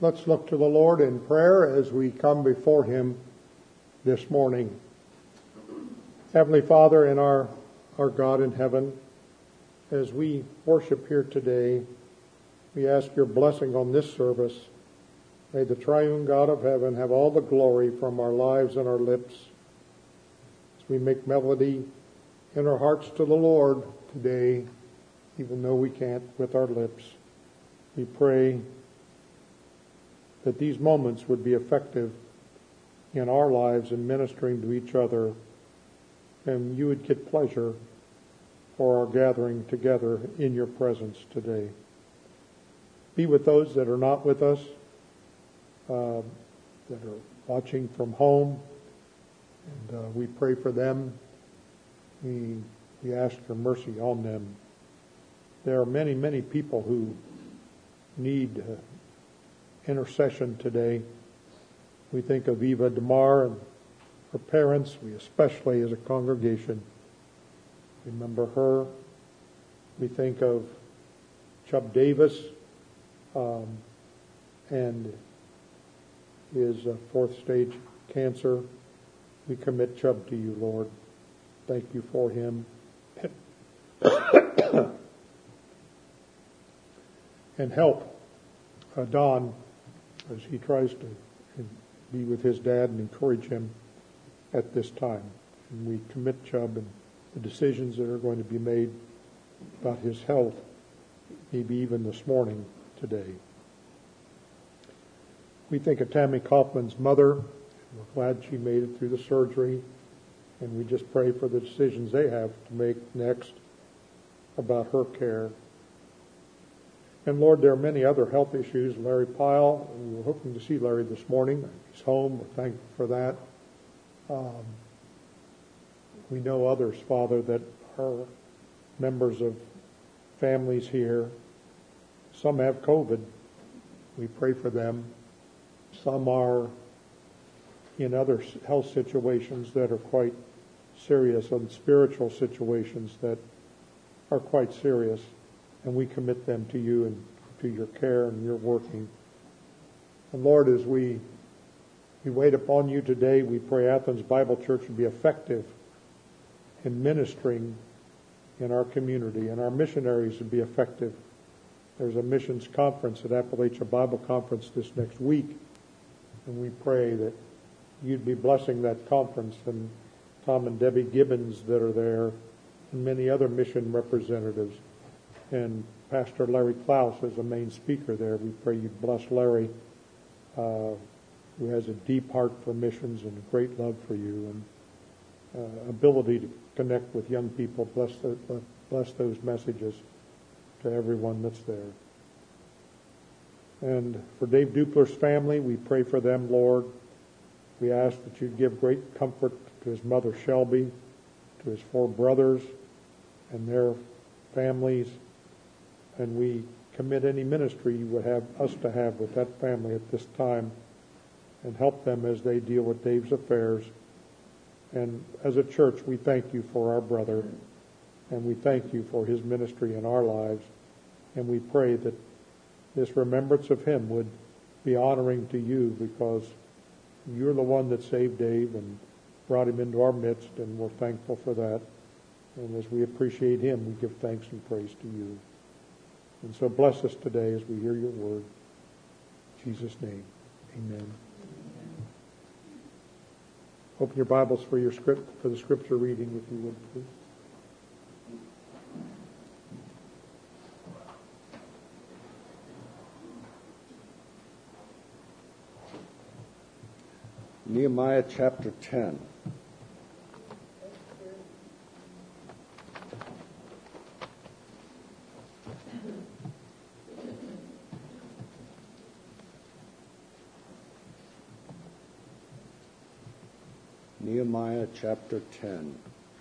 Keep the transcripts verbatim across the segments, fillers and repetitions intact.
Let's look to the Lord in prayer as we come before Him this morning. Heavenly Father and our, our God in heaven, as we worship here today, we ask your blessing on this service. May the triune God of heaven have all the glory from our lives and our lips as we make melody in our hearts to the Lord today, even though we can't with our lips. We pray that these moments would be effective in our lives in ministering to each other, and you would get pleasure for our gathering together in your presence today. Be with those that are not with us, uh, that are watching from home, and uh, we pray for them. We, we ask for mercy on them. There are many, many people who need uh, intercession today. We think of Eva DeMar and her parents. We especially, as a congregation, remember her. We think of Chubb Davis um, and his uh, fourth stage cancer. We commit Chubb to you, Lord. Thank you for him. And help uh, Don as he tries to be with his dad and encourage him at this time. And we commit Chubb and the decisions that are going to be made about his health, maybe even this morning, today. We think of Tammy Kaufman's mother. We're glad she made it through the surgery, and we just pray for the decisions they have to make next about her care. And Lord, there are many other health issues. Larry Pyle, we were hoping to see Larry this morning. He's home. We're thankful for that. Um, we know others, Father, that are members of families here. Some have COVID. We pray for them. Some are in other health situations that are quite serious, and spiritual situations that are quite serious. And we commit them to you and to your care and your working. And Lord, as we we wait upon you today, we pray Athens Bible Church would be effective in ministering in our community, and our missionaries would be effective. There's a missions conference at Appalachia Bible Conference this next week, and we pray that you'd be blessing that conference, and Tom and Debbie Gibbons that are there, and many other mission representatives. And Pastor Larry Klaus is the main speaker there. We pray you'd bless Larry, uh, who has a deep heart for missions and a great love for you, and uh, ability to connect with young people. Bless, the, bless those messages to everyone that's there. And for Dave Dupler's family, we pray for them, Lord. We ask that you'd give great comfort to his mother Shelby, to his four brothers and their families. And we commit any ministry you would have us to have with that family at this time, and help them as they deal with Dave's affairs. And as a church, we thank you for our brother, and we thank you for his ministry in our lives. And we pray that this remembrance of him would be honoring to you, because you're the one that saved Dave and brought him into our midst, and we're thankful for that. And as we appreciate him, we give thanks and praise to you. And so bless us today as we hear your word. In Jesus' name, amen. Open your Bibles for your script, for the scripture reading, if you would, please. Nehemiah chapter ten. Nehemiah chapter ten.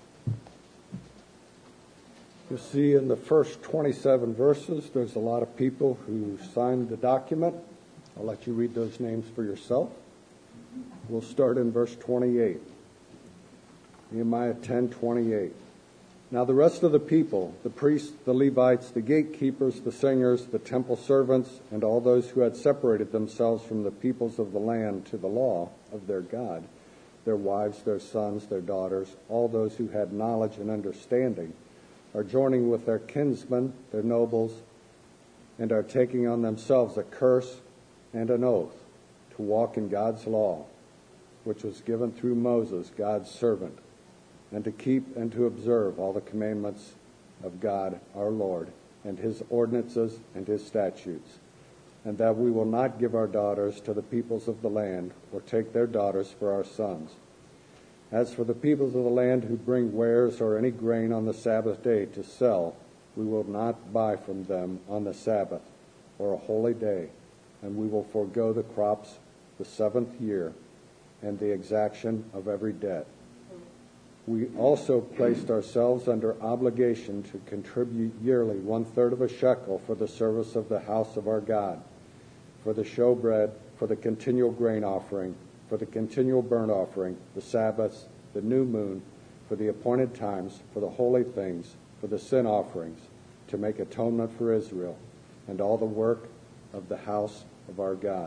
You see in the first twenty-seven verses, there's a lot of people who signed the document. I'll let you read those names for yourself. We'll start in verse twenty-eight. Nehemiah ten twenty-eight. Now the rest of the people, the priests, the Levites, the gatekeepers, the singers, the temple servants, and all those who had separated themselves from the peoples of the land to the law of their God, their wives, their sons, their daughters, all those who had knowledge and understanding, are joining with their kinsmen, their nobles, and are taking on themselves a curse and an oath to walk in God's law, which was given through Moses, God's servant, and to keep and to observe all the commandments of God our Lord, and his ordinances and his statutes, and that we will not give our daughters to the peoples of the land, or take their daughters for our sons. As for the peoples of the land who bring wares or any grain on the Sabbath day to sell, we will not buy from them on the Sabbath or a holy day, and we will forego the crops the seventh year and the exaction of every debt. We also placed ourselves under obligation to contribute yearly one-third of a shekel for the service of the house of our God, for the showbread, for the continual grain offering, for the continual burnt offering, the Sabbaths, the new moon, for the appointed times, for the holy things, for the sin offerings, to make atonement for Israel, and all the work of the house of our God.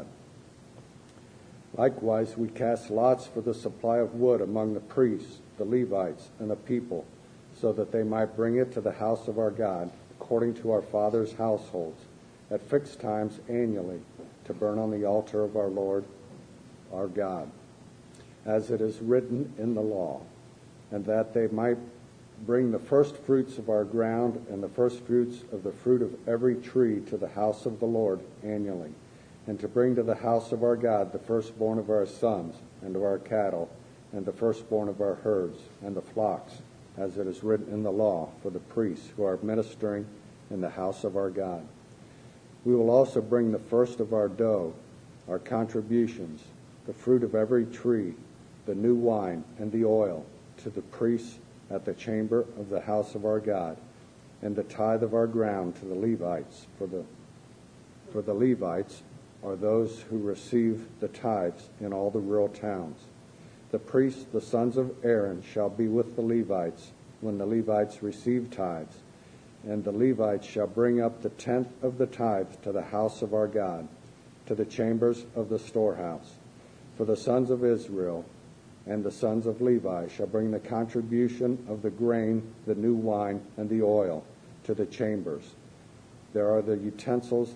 Likewise, we cast lots for the supply of wood among the priests, the Levites, and the people, so that they might bring it to the house of our God, according to our fathers' households, at fixed times annually, to burn on the altar of our Lord, our God, as it is written in the law, and that they might bring the first fruits of our ground and the first fruits of the fruit of every tree to the house of the Lord annually, and to bring to the house of our God the firstborn of our sons and of our cattle, and the firstborn of our herds and the flocks, as it is written in the law, for the priests who are ministering in the house of our God. We will also bring the first of our dough, our contributions, the fruit of every tree, the new wine, and the oil, to the priests at the chamber of the house of our God, and the tithe of our ground to the Levites, for the for the Levites are those who receive the tithes in all the rural towns. The priests, the sons of Aaron, shall be with the Levites when the Levites receive tithes, and the Levites shall bring up the tenth of the tithe to the house of our God, to the chambers of the storehouse. For the sons of Israel and the sons of Levi shall bring the contribution of the grain, the new wine, and the oil to the chambers. There are the utensils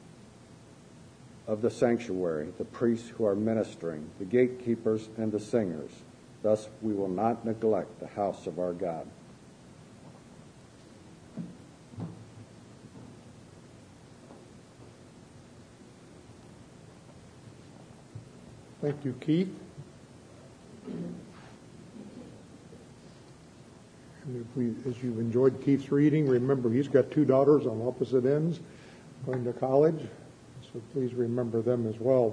of the sanctuary, the priests who are ministering, the gatekeepers, and the singers. Thus we will not neglect the house of our God. Thank you, Keith. And if we, as you've enjoyed Keith's reading, remember he's got two daughters on opposite ends going to college, so please remember them as well.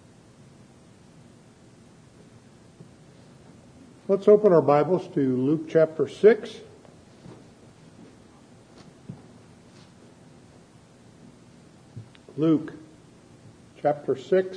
Let's open our Bibles to Luke chapter six. Luke chapter six.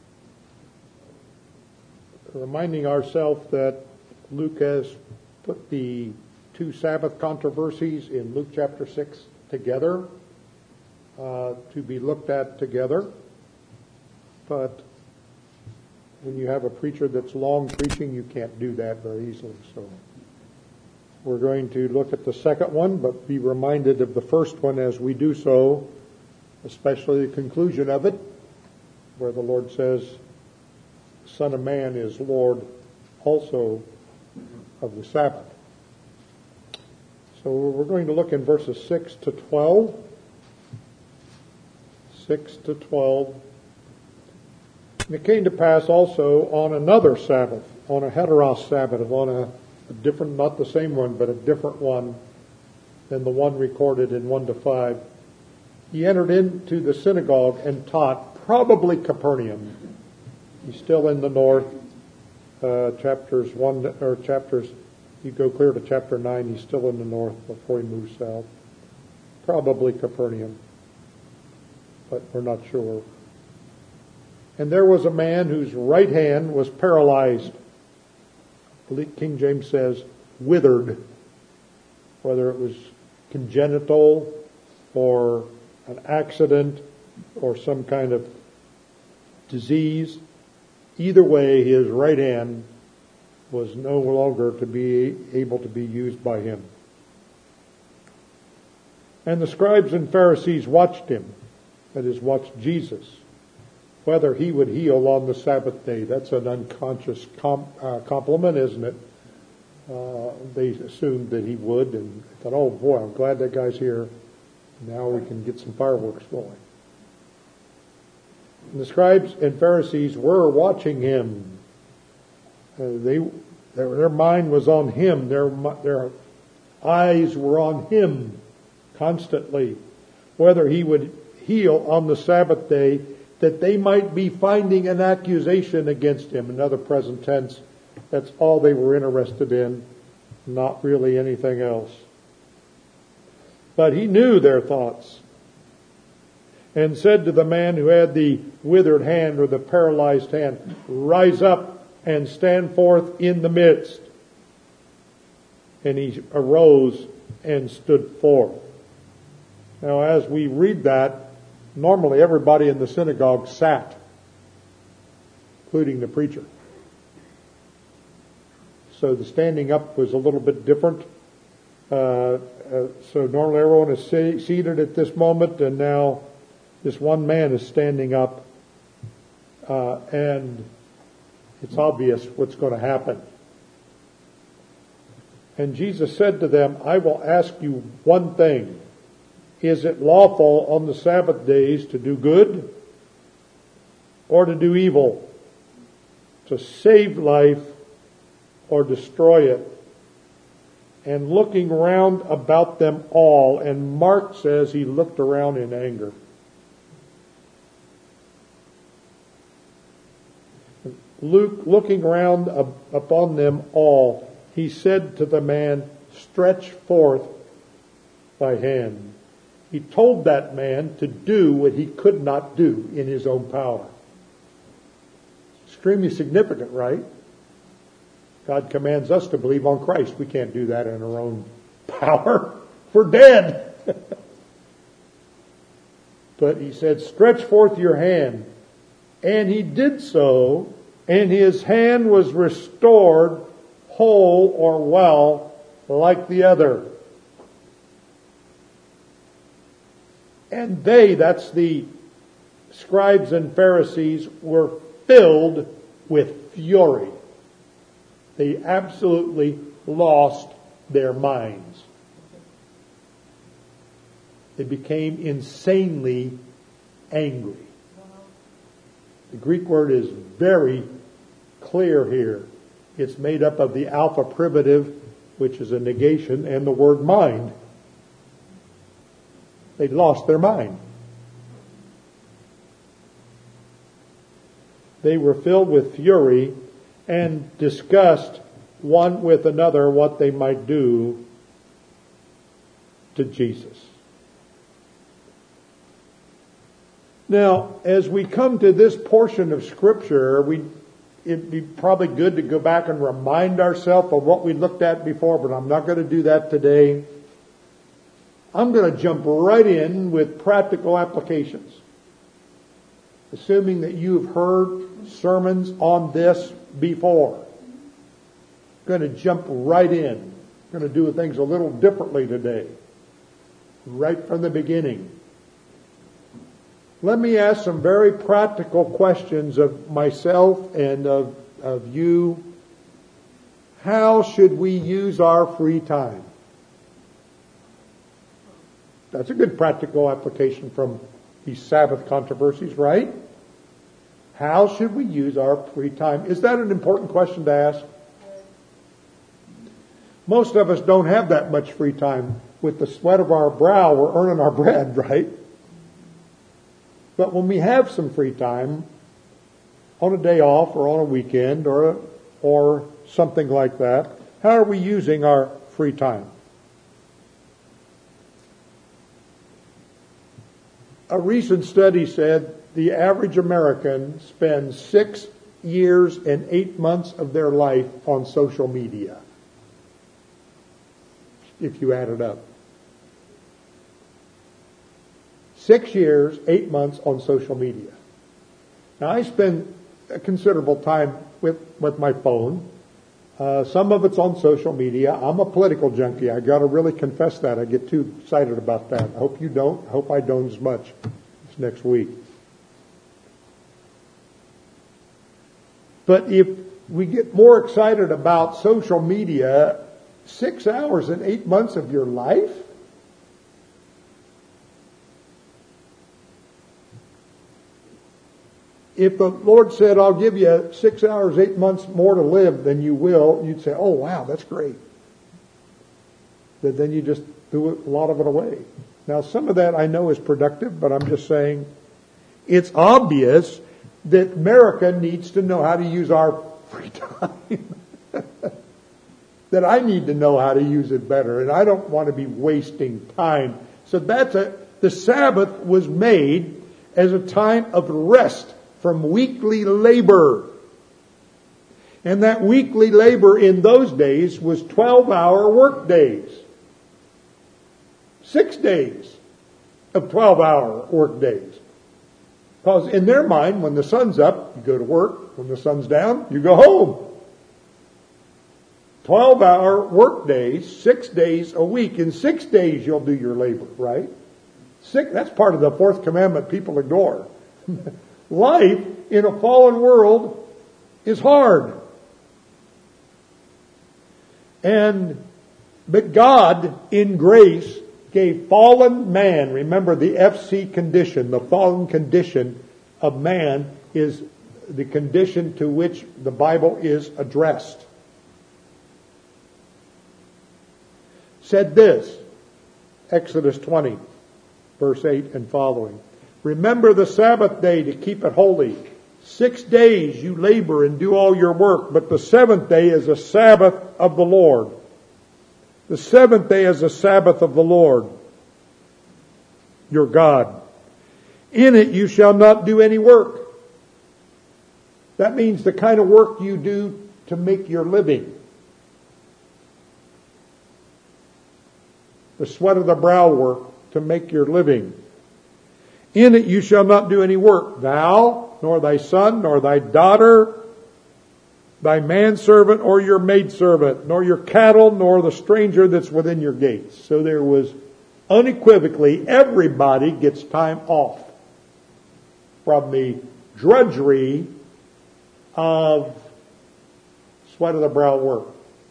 Reminding ourselves that Luke has put the two Sabbath controversies in Luke chapter six together uh, to be looked at together. But when you have a preacher that's long preaching, you can't do that very easily. So we're going to look at the second one, but be reminded of the first one as we do so, especially the conclusion of it, where the Lord says, Son of Man is Lord also of the Sabbath. So we're going to look in verses six to twelve. six to twelve. And it came to pass also on another Sabbath, on a heteros Sabbath, on a, a different, not the same one, but a different one than the one recorded in one to five. He entered into the synagogue and taught, probably Capernaum. He's still in the north, uh, chapters one, or chapters, you go clear to chapter nine, he's still in the north before he moves south. Probably Capernaum, but we're not sure. And there was a man whose right hand was paralyzed. King James says, withered. whether it was congenital or an accident or some kind of disease. Either way, his right hand was no longer to be able to be used by him. And the scribes and Pharisees watched him, that is, watched Jesus, whether he would heal on the Sabbath day. That's an unconscious com- uh, compliment, isn't it? Uh, they assumed that he would, and thought, oh boy, I'm glad that guy's here. Now we can get some fireworks going. And the scribes and Pharisees were watching him. Uh, they, their, their mind was on him. Their, their eyes were on him constantly. Whether he would heal on the Sabbath day, that they might be finding an accusation against him. Another present tense. That's all they were interested in, not really anything else. But he knew their thoughts, and said to the man who had the withered hand or the paralyzed hand, rise up and stand forth in the midst. And he arose and stood forth. Now, as we read that, normally everybody in the synagogue sat, including the preacher. So the standing up was a little bit different. Uh, uh, so normally everyone is se- seated at this moment, and now this one man is standing up, uh, and it's obvious what's going to happen. And Jesus said to them, I will ask you one thing. Is it lawful on the Sabbath days to do good or to do evil, to save life or destroy it? And looking round about them all, and Mark says he looked around in anger. Luke, looking round upon them all, he said to the man, stretch forth thy hand. He told that man to do what he could not do in his own power. Extremely significant, right? God commands us to believe on Christ. We can't do that in our own power. We're dead. But he said, stretch forth your hand. And he did so, and his hand was restored whole or well like the other. And they, that's the scribes and Pharisees, were filled with fury. They absolutely lost their minds. They became insanely angry. The Greek word is very clear here. It's made up of the alpha privative, which is a negation, and the word mind. They lost their mind. They were filled with fury and discussed one with another what they might do to Jesus. Now, as we come to this portion of Scripture, we it'd be probably good to go back and remind ourselves of what we looked at before, but I'm not going to do that today. I'm going to jump right in with practical applications. Assuming that you've heard sermons on this before. I'm going to jump right in. I'm going to do things a little differently today. Right from the beginning. Let me ask some very practical questions of myself and of, of you. How should we use our free time? That's a good practical application from these Sabbath controversies, right? How should we use our free time? Is that an important question to ask? Most of us don't have that much free time. With the sweat of our brow, we're earning our bread, right? But when we have some free time, on a day off or on a weekend or or something like that, how are we using our free time? A recent study said the average American spends six years and eight months of their life on social media. if you add it up. Six years, eight months on social media. Now, I spend a considerable time with, with my phone. Uh, some of it's on social media. I'm a political junkie. I got to really confess that. I get too excited about that. I hope you don't. I hope I don't as much this next week. But if we get more excited about social media, six hours and eight months of your life? If the Lord said, I'll give you six hours, eight months more to live than you will, you'd say, oh, wow, that's great. But then you just threw a lot of it away. Now, some of that I know is productive, but I'm just saying it's obvious that America needs to know how to use our free time. That I need to know how to use it better, and I don't want to be wasting time. So that's a, the Sabbath was made as a time of rest from weekly labor. And that weekly labor in those days was twelve-hour work days. Six days of twelve-hour work days. Because in their mind, when the sun's up, you go to work. When the sun's down, you go home. twelve-hour work days, six days a week. In six days, you'll do your labor, right? Six, that's part of the fourth commandment people ignore. Life in a fallen world is hard. And, but God, in grace, gave fallen man, remember the F C condition, the fallen condition of man is the condition to which the Bible is addressed. Said this, Exodus twenty, verse eight and following. Remember the Sabbath day to keep it holy. Six days you labor and do all your work, but the seventh day is a Sabbath of the Lord. The seventh day is a Sabbath of the Lord, your God. In it you shall not do any work. That means the kind of work you do to make your living. The sweat of the brow work to make your living. In it you shall not do any work, thou, nor thy son, nor thy daughter, thy manservant or your maidservant, nor your cattle, nor the stranger that's within your gates. So there was unequivocally, everybody gets time off from the drudgery of sweat of the brow work.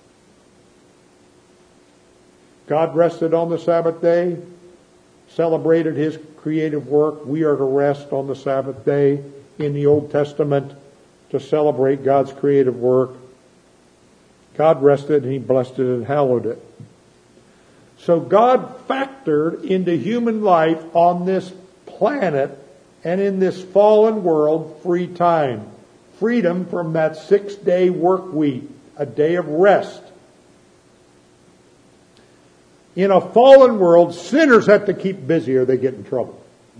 God rested on the Sabbath day, celebrated His creative work. We are to rest on the Sabbath day in the Old Testament to celebrate God's creative work. God rested and He blessed it and hallowed it. So God factored into human life on this planet and in this fallen world free time. Freedom from that six-day work week, a day of rest. In a fallen world, sinners have to keep busy or they get in trouble.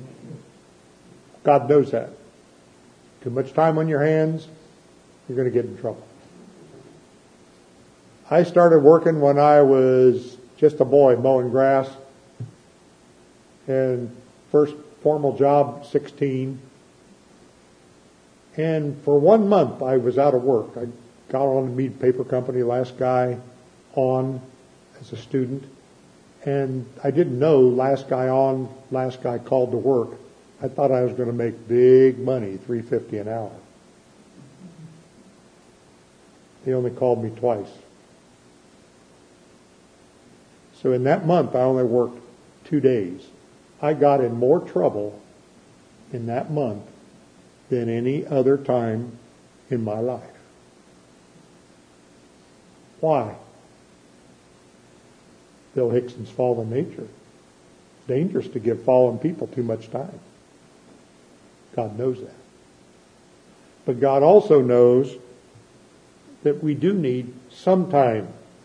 God knows that. Too much time on your hands, you're going to get in trouble. I started working when I was just a boy mowing grass. And first formal job, sixteen. And for one month I was out of work. I got on the Mead Paper Company, last guy on as a student. And I didn't know last guy on, last guy called to work. I thought I was going to make big money, three dollars and fifty cents an hour. He only called me twice. So in that month, I only worked two days. I got in more trouble in that month than any other time in my life. Why? Bill Hickson's fallen nature. It's dangerous to give fallen people too much time. God knows that. But God also knows that we do need some time.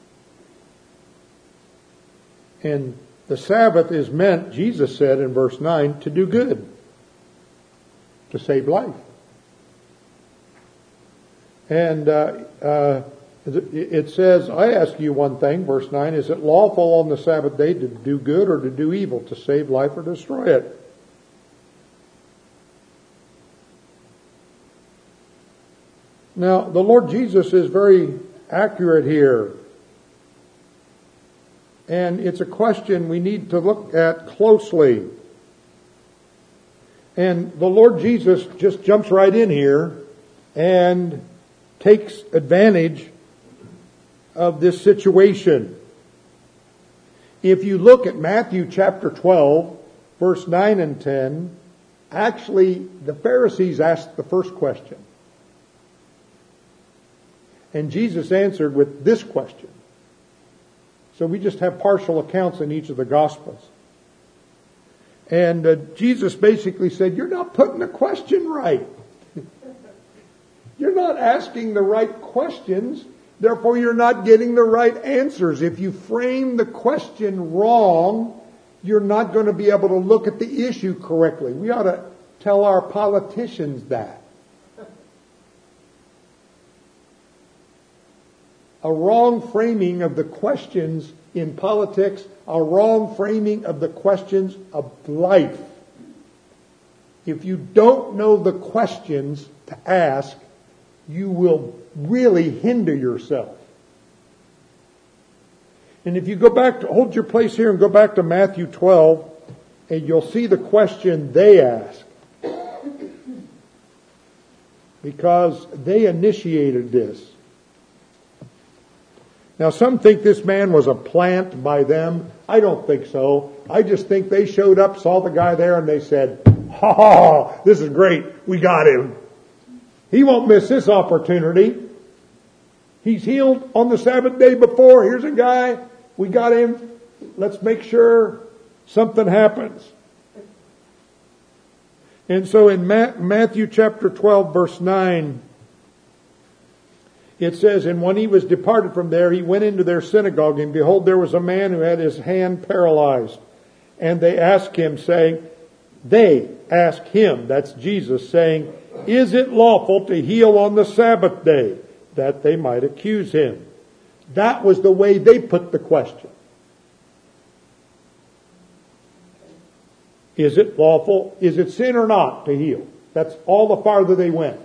And the Sabbath is meant, Jesus said in verse nine, to do good, to save life. And uh, uh, It says, I ask you one thing, verse nine, is it lawful on the Sabbath day to do good or to do evil, to save life or destroy it? Now, the Lord Jesus is very accurate here. And it's a question we need to look at closely. And the Lord Jesus just jumps right in here and takes advantage of this situation. If you look at Matthew chapter twelve, verse nine and ten, actually the Pharisees asked the first question. And Jesus answered with this question. So we just have partial accounts in each of the Gospels. And uh, Jesus basically said, you're not putting the question right. You're not asking the right questions. Therefore, you're not getting the right answers. If you frame the question wrong, you're not going to be able to look at the issue correctly. We ought to tell our politicians that. A wrong framing of the questions in politics, a wrong framing of the questions of life. If you don't know the questions to ask, you will really hinder yourself. And if you go back to, hold your place here and go back to Matthew twelve, and you'll see the question they ask. Because they initiated this. Now, some think this man was a plant by them. I don't think so. I just think they showed up, saw the guy there, and they said, ha ha, this is great. We got him. He won't miss this opportunity. He's healed on the Sabbath day before. Here's a guy. We got him. Let's make sure something happens. And so in Matthew chapter twelve, verse nine, it says, and when he was departed from there, he went into their synagogue, and behold, there was a man who had his hand paralyzed. And they asked him, saying, they asked him, that's Jesus, saying, is it lawful to heal on the Sabbath day? That they might accuse him. That was the way they put the question. Is it lawful? Is it sin or not to heal? That's all the farther they went.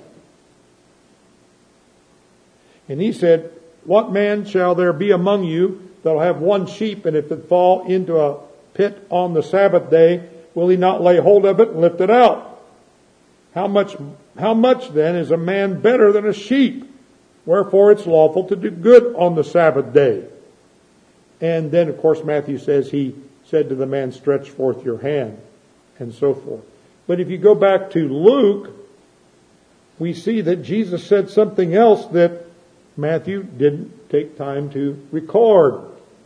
And he said, what man shall there be among you that will have one sheep, and if it fall into a pit on the Sabbath day, will he not lay hold of it and lift it out? How much, how much then is a man better than a sheep? Wherefore it's lawful to do good on the Sabbath day. And then, of course, Matthew says he said to the man, stretch forth your hand, and so forth. But if you go back to Luke, we see that Jesus said something else that Matthew didn't take time to record.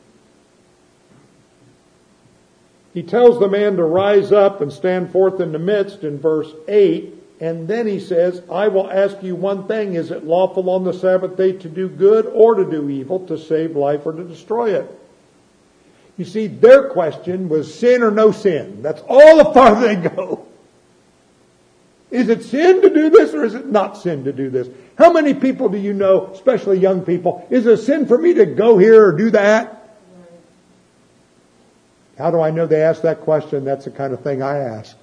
He tells the man to rise up and stand forth in the midst in verse eight. And then he says, I will ask you one thing. Is it lawful on the Sabbath day to do good or to do evil, to save life or to destroy it? You see, their question was sin or no sin. That's all the farther they go. Is it sin to do this or is it not sin to do this? How many people do you know, especially young people, is it a sin for me to go here or do that? How do I know they ask that question? That's the kind of thing I ask.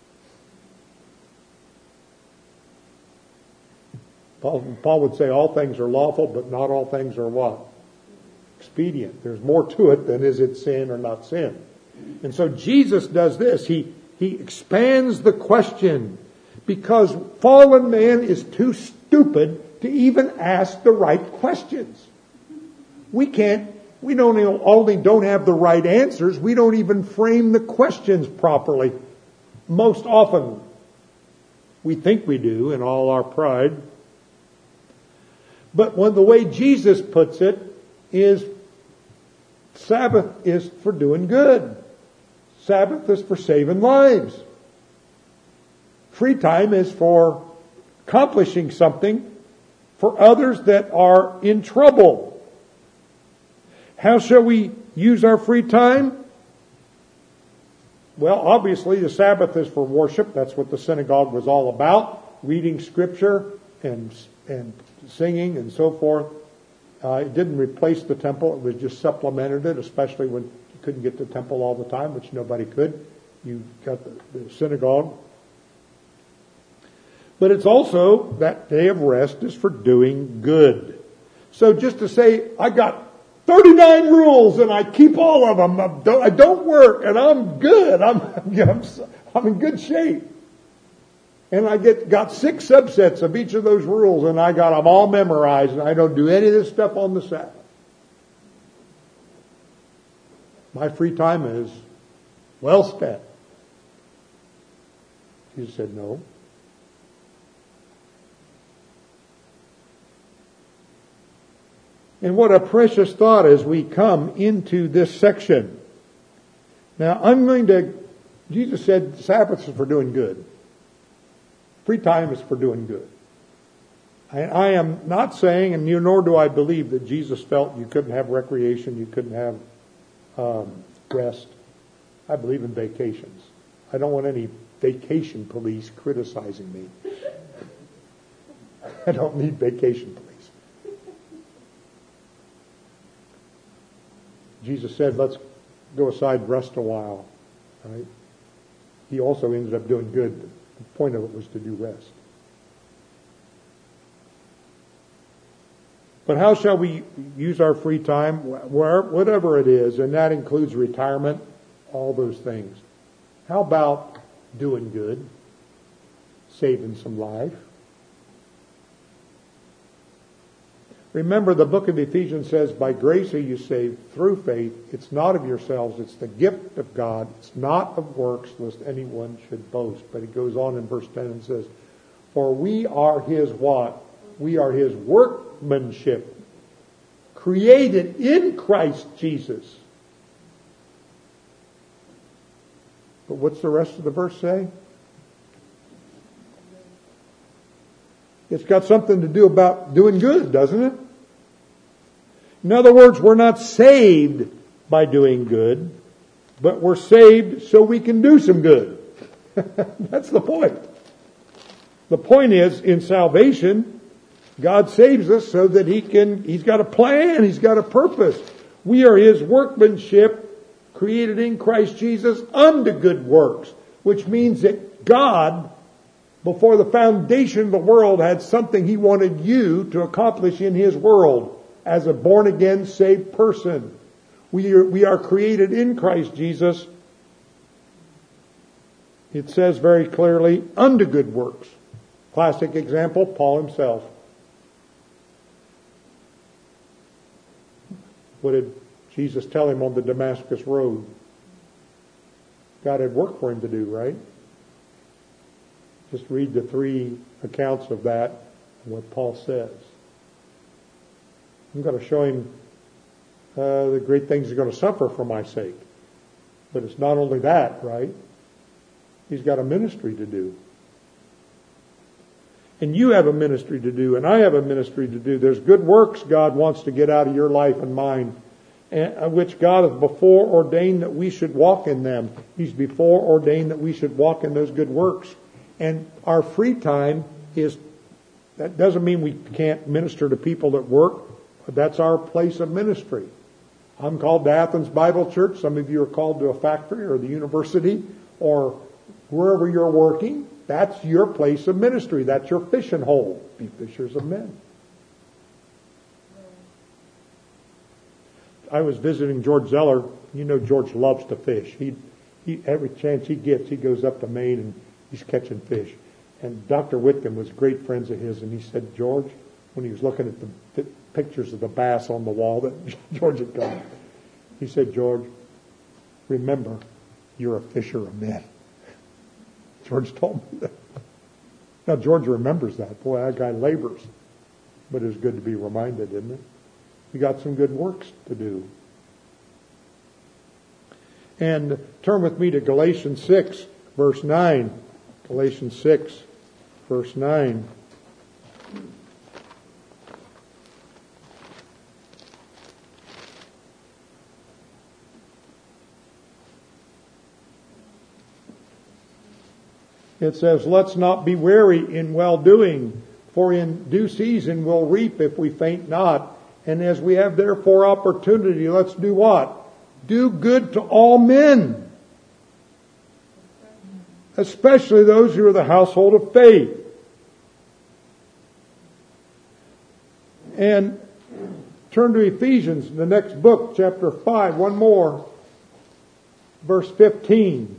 Paul, Paul would say all things are lawful, but not all things are what? Expedient. There's more to it than is it sin or not sin. And so Jesus does this. He, he expands the question because fallen man is too stupid to even ask the right questions. We can't, we don't only don't have the right answers, we don't even frame the questions properly. Most often, we think we do in all our pride. But when the way Jesus puts it is Sabbath is for doing good. Sabbath is for saving lives. Free time is for accomplishing something for others that are in trouble. How shall we use our free time? Well, obviously the Sabbath is for worship. That's what the synagogue was all about. Reading Scripture and, and singing and so forth. Uh, it didn't replace the temple. It was just supplemented it, especially when you couldn't get to the temple all the time, which nobody could. You got the, the synagogue. But it's also, that day of rest is for doing good. So just to say, I got thirty-nine rules and I keep all of them. I don't, I don't work and I'm good. I'm, I'm, I'm in good shape. And I get got six subsets of each of those rules and I got them all memorized and I don't do any of this stuff on the Sabbath. My free time is well spent. Jesus said no. And what a precious thought as we come into this section. Now I'm going to, Jesus said Sabbath is for doing good. Free time is for doing good. I, I am not saying, and nor do I believe, that Jesus felt you couldn't have recreation, you couldn't have um, rest. I believe in vacations. I don't want any vacation police criticizing me. I don't need vacation police. Jesus said, let's go aside and rest a while. Right? He also ended up doing good. The point of it was to do rest. But how shall we use our free time? Where, whatever it is, and that includes retirement, all those things. How about doing good? Saving some life? Remember, the book of Ephesians says, by grace are you saved through faith. It's not of yourselves. It's the gift of God. It's not of works, lest anyone should boast. But it goes on in verse ten and says, for we are his what? We are his workmanship, created in Christ Jesus. But what's the rest of the verse say? It's got something to do about doing good, doesn't it? In other words, we're not saved by doing good, but we're saved so we can do some good. That's the point. The point is, in salvation, God saves us so that He can, He's got a plan, He's got a purpose. We are His workmanship, created in Christ Jesus unto good works, which means that God, before the foundation of the world, had something He wanted you to accomplish in His world as a born-again, saved person. We are, we are created in Christ Jesus. It says very clearly, unto good works. Classic example, Paul himself. What did Jesus tell him on the Damascus road? God had work for him to do, right? Just read the three accounts of that and what Paul says. I'm going to show him uh, the great things he's going to suffer for my sake. But it's not only that, right? He's got a ministry to do. And you have a ministry to do, and I have a ministry to do. There's good works God wants to get out of your life and mine, and, which God has before ordained that we should walk in them. He's before ordained that we should walk in those good works. And our free time is, that doesn't mean we can't minister to people that work, but that's our place of ministry. I'm called to Athens Bible Church. Some of you are called to a factory or the university or wherever you're working. That's your place of ministry. That's your fishing hole. Be fishers of men. I was visiting George Zeller. You know George loves to fish. He, he every chance he gets, he goes up to Maine and he's catching fish. And Doctor Whitcomb was great friends of his, and he said, George, when he was looking at the, the pictures of the bass on the wall that George had got, he said, George, remember, you're a fisher of men. George told me that. Now, George remembers that. Boy, that guy labors. But it's good to be reminded, isn't it? We got some good works to do. And turn with me to Galatians six, verse nine. Galatians six, verse nine. It says, let's not be weary in well-doing, for in due season we'll reap if we faint not. And as we have therefore opportunity, let's do what? Do good to all men. Especially those who are the household of faith. And turn to Ephesians, the next book, chapter five, one more. Verse fifteen.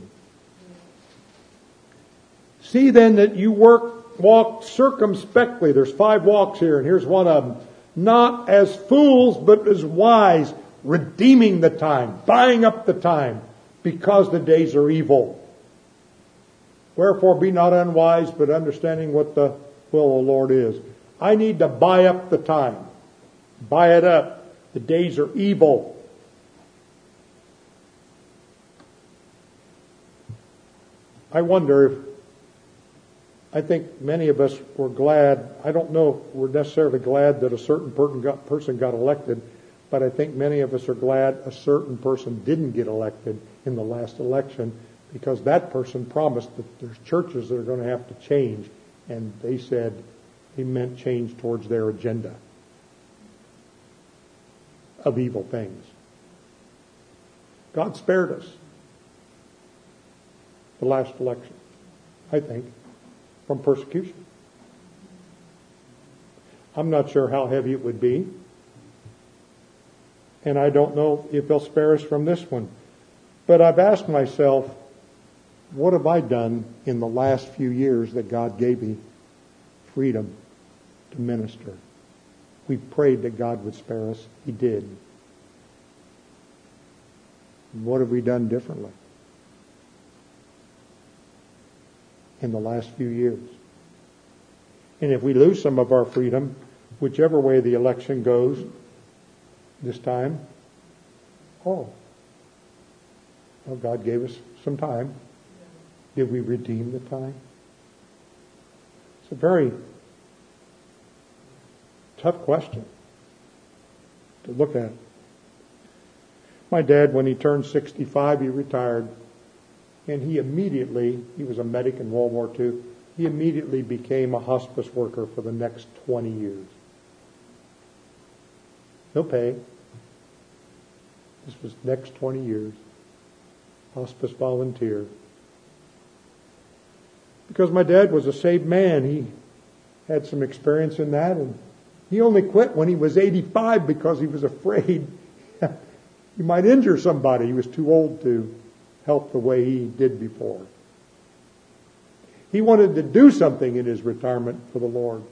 See then that you work, walk circumspectly. There's five walks here, and here's one of them. Not as fools, but as wise, redeeming the time, buying up the time, because the days are evil. Wherefore be not unwise, but understanding what the will of the Lord is. I need to buy up the time. Buy it up. The days are evil. I wonder if, I think many of us were glad, I don't know if we're necessarily glad that a certain person got, person got elected, but I think many of us are glad a certain person didn't get elected in the last election, because that person promised that there's churches that are going to have to change, and they said he meant change towards their agenda of evil things. God spared us the last election, I think, from persecution. I'm not sure how heavy it would be, and I don't know if they'll spare us from this one. But I've asked myself, what have I done in the last few years that God gave me freedom to minister? We prayed that God would spare us. He did. What have we done differently in the last few years? And if we lose some of our freedom, whichever way the election goes this time, oh, well, God gave us some time. Did we redeem the time? It's a very tough question to look at. My dad, when he turned sixty-five, he retired. And he immediately, he was a medic in World War Two, he immediately became a hospice worker for the next twenty years. No pay. This was next twenty years. Hospice volunteer. Because my dad was a saved man, he had some experience in that, and he only quit when he was eighty-five because he was afraid he might injure somebody. He was too old to help the way he did before. He wanted to do something in his retirement for the Lord.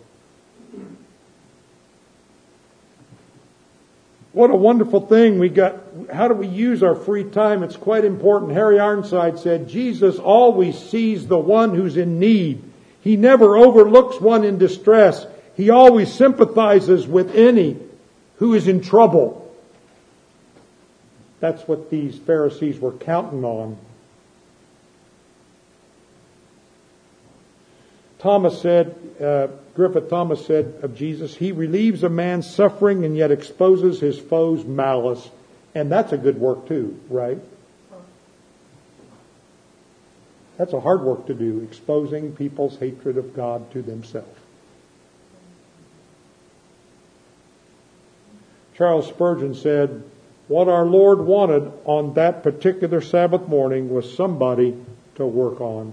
What a wonderful thing we got. How do we use our free time? It's quite important. Harry Ironside said, Jesus always sees the one who's in need. He never overlooks one in distress. He always sympathizes with any who is in trouble. That's what these Pharisees were counting on. Thomas said, uh, Griffith Thomas said of Jesus, he relieves a man's suffering and yet exposes his foe's malice. And that's a good work too, right? That's a hard work to do, exposing people's hatred of God to themselves. Charles Spurgeon said, what our Lord wanted on that particular Sabbath morning was somebody to work on.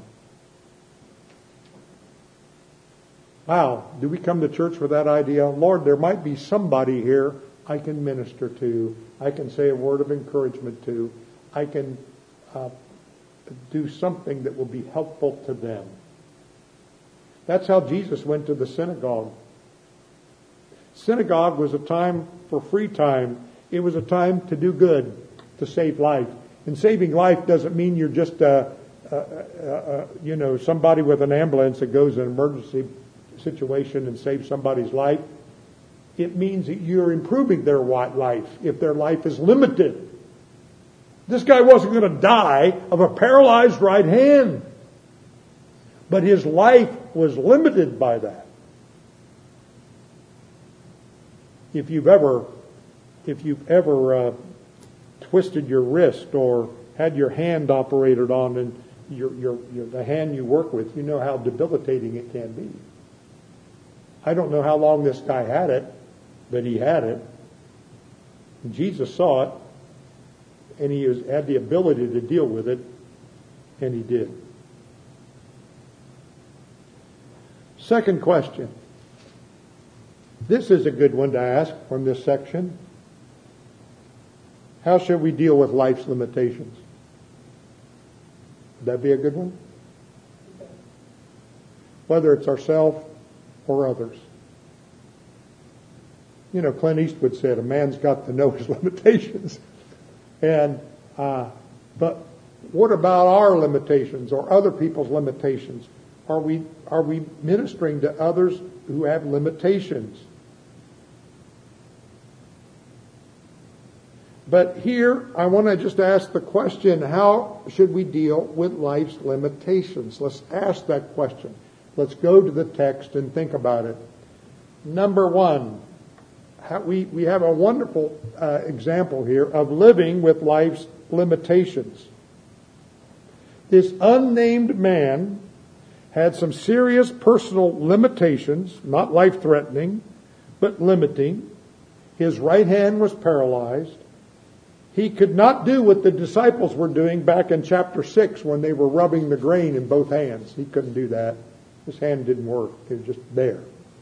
Wow, do we come to church with that idea? Lord, there might be somebody here I can minister to. I can say a word of encouragement to. I can uh, do something that will be helpful to them. That's how Jesus went to the synagogue. Synagogue was a time for free time. It was a time to do good, to save life. And saving life doesn't mean you're just, uh, uh, uh, uh, you know, somebody with an ambulance that goes in an emergency situation and saves somebody's life. It means that you're improving their life if their life is limited. This guy wasn't going to die of a paralyzed right hand. But his life was limited by that. If you've ever, if you've ever uh, twisted your wrist or had your hand operated on and your, your, your, the hand you work with, you know how debilitating it can be. I don't know how long this guy had it, but he had it. And Jesus saw it, and he was, had the ability to deal with it, and he did. Second question. This is a good one to ask from this section. How should we deal with life's limitations? Would that be a good one? Whether it's ourselves or others. You know, Clint Eastwood said, a man's got to know his limitations. And, uh, but what about our limitations or other people's limitations? Are we, are we ministering to others who have limitations? But here, I want to just ask the question, how should we deal with life's limitations? Let's ask that question. Let's go to the text and think about it. Number one, how we, we have a wonderful uh, example here of living with life's limitations. This unnamed man had some serious personal limitations, not life-threatening, but limiting. His right hand was paralyzed. He could not do what the disciples were doing back in chapter six when they were rubbing the grain in both hands. He couldn't do that. His hand didn't work. It was just there.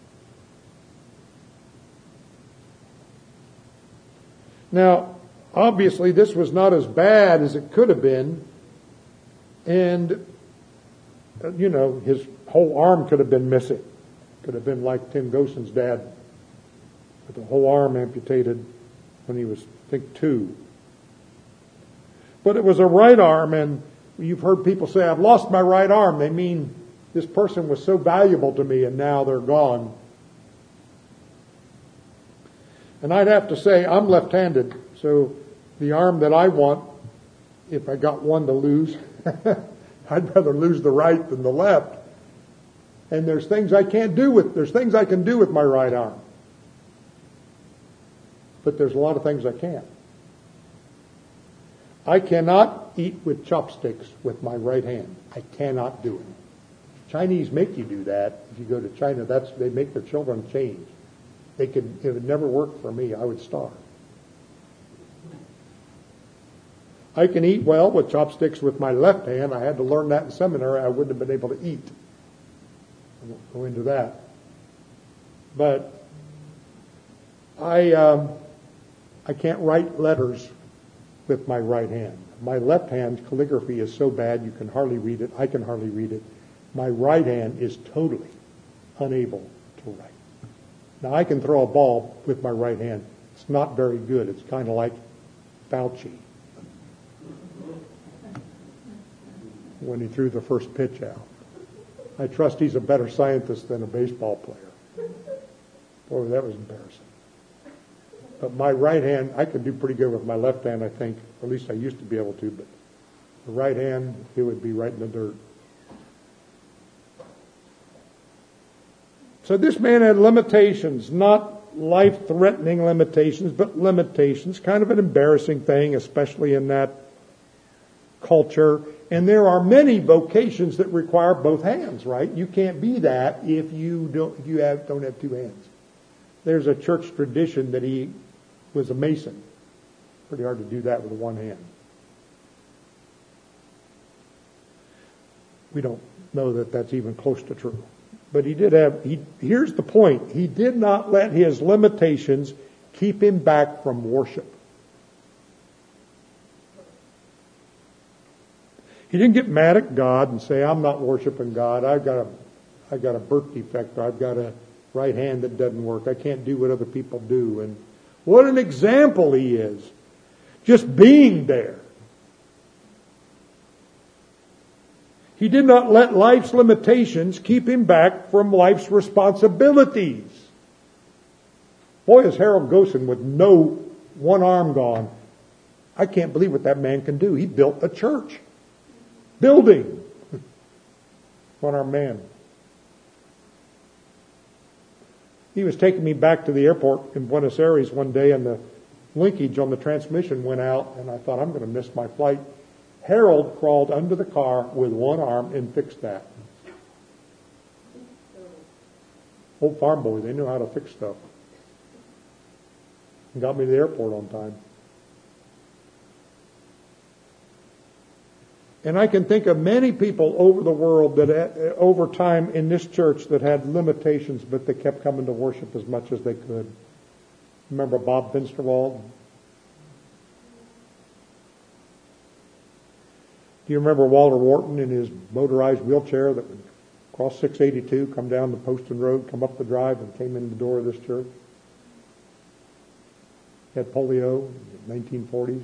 Now, obviously, this was not as bad as it could have been. And, you know, his whole arm could have been missing. Could have been like Tim Gossen's dad, with the whole arm amputated when he was, I think, two. But it was a right arm, and you've heard people say, I've lost my right arm. They mean this person was so valuable to me, and now they're gone. And I'd have to say, I'm left-handed, so the arm that I want, if I got one to lose, I'd rather lose the right than the left. And there's things I can't do with, there's things I can do with my right arm. But there's a lot of things I can't. I cannot eat with chopsticks with my right hand. I cannot do it. Chinese make you do that. If you go to China, that's they make their children change. They could, it would never work for me. I would starve. I can eat well with chopsticks with my left hand. I had to learn that in seminary. I wouldn't have been able to eat. I won't go into that. But I, um, I can't write letters with my right hand. My left hand's calligraphy is so bad you can hardly read it. I can hardly read it. My right hand is totally unable to write. Now, I can throw a ball with my right hand. It's not very good. It's kind of like Fauci when he threw the first pitch out. I trust he's a better scientist than a baseball player. Boy, that was embarrassing. But my right hand, I could do pretty good with my left hand, I think. At least I used to be able to. But the right hand, it would be right in the dirt. So this man had limitations, not life-threatening limitations, but limitations. Kind of an embarrassing thing, especially in that culture. And there are many vocations that require both hands, right? You can't be that if you don't if you have don't have two hands. There's a church tradition that he was a mason. Pretty hard to do that with one hand. We don't know that that's even close to true. But he did have, he, here's the point. He did not let his limitations keep him back from worship. He didn't get mad at God and say, I'm not worshiping God. I've got a, I've got a birth defect. I've got a right hand that doesn't work. I can't do what other people do. And what an example he is. Just being there. He did not let life's limitations keep him back from life's responsibilities. Boy, is Harold Gossen with no one arm gone. I can't believe what that man can do. He built a church. Building. One-armed man. He was taking me back to the airport in Buenos Aires one day, and the linkage on the transmission went out, and I thought, I'm going to miss my flight. Harold crawled under the car with one arm and fixed that. Old farm boy, they know how to fix stuff. and got me to the airport on time. And I can think of many people over the world that uh, over time in this church that had limitations, but they kept coming to worship as much as they could. Remember Bob Finsterwald? Do you remember Walter Wharton in his motorized wheelchair that would cross six eighty-two, come down the Poston Road, come up the drive, and came in the door of this church? He had polio in the nineteen forties.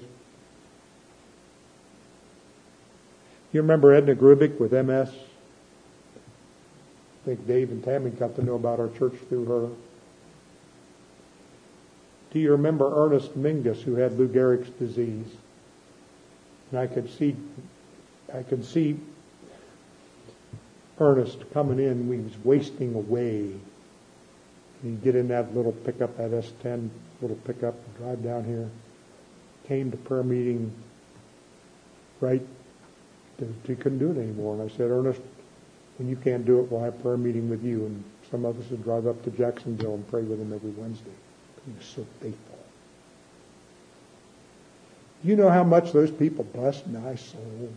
You remember Edna Grubik with M S? I think Dave and Tammy got to know about our church through her. Do you remember Ernest Mingus, who had Lou Gehrig's disease? And I could see, I could see Ernest coming in. He was wasting away. And he'd get in that little pickup, that S ten little pickup, and drive down here. Came to prayer meeting right. He couldn't do it anymore. And I said, Ernest, when you can't do it, we'll have prayer meeting with you. And some of us would drive up to Jacksonville and pray with him every Wednesday. He was so faithful. You know how much those people blessed my soul?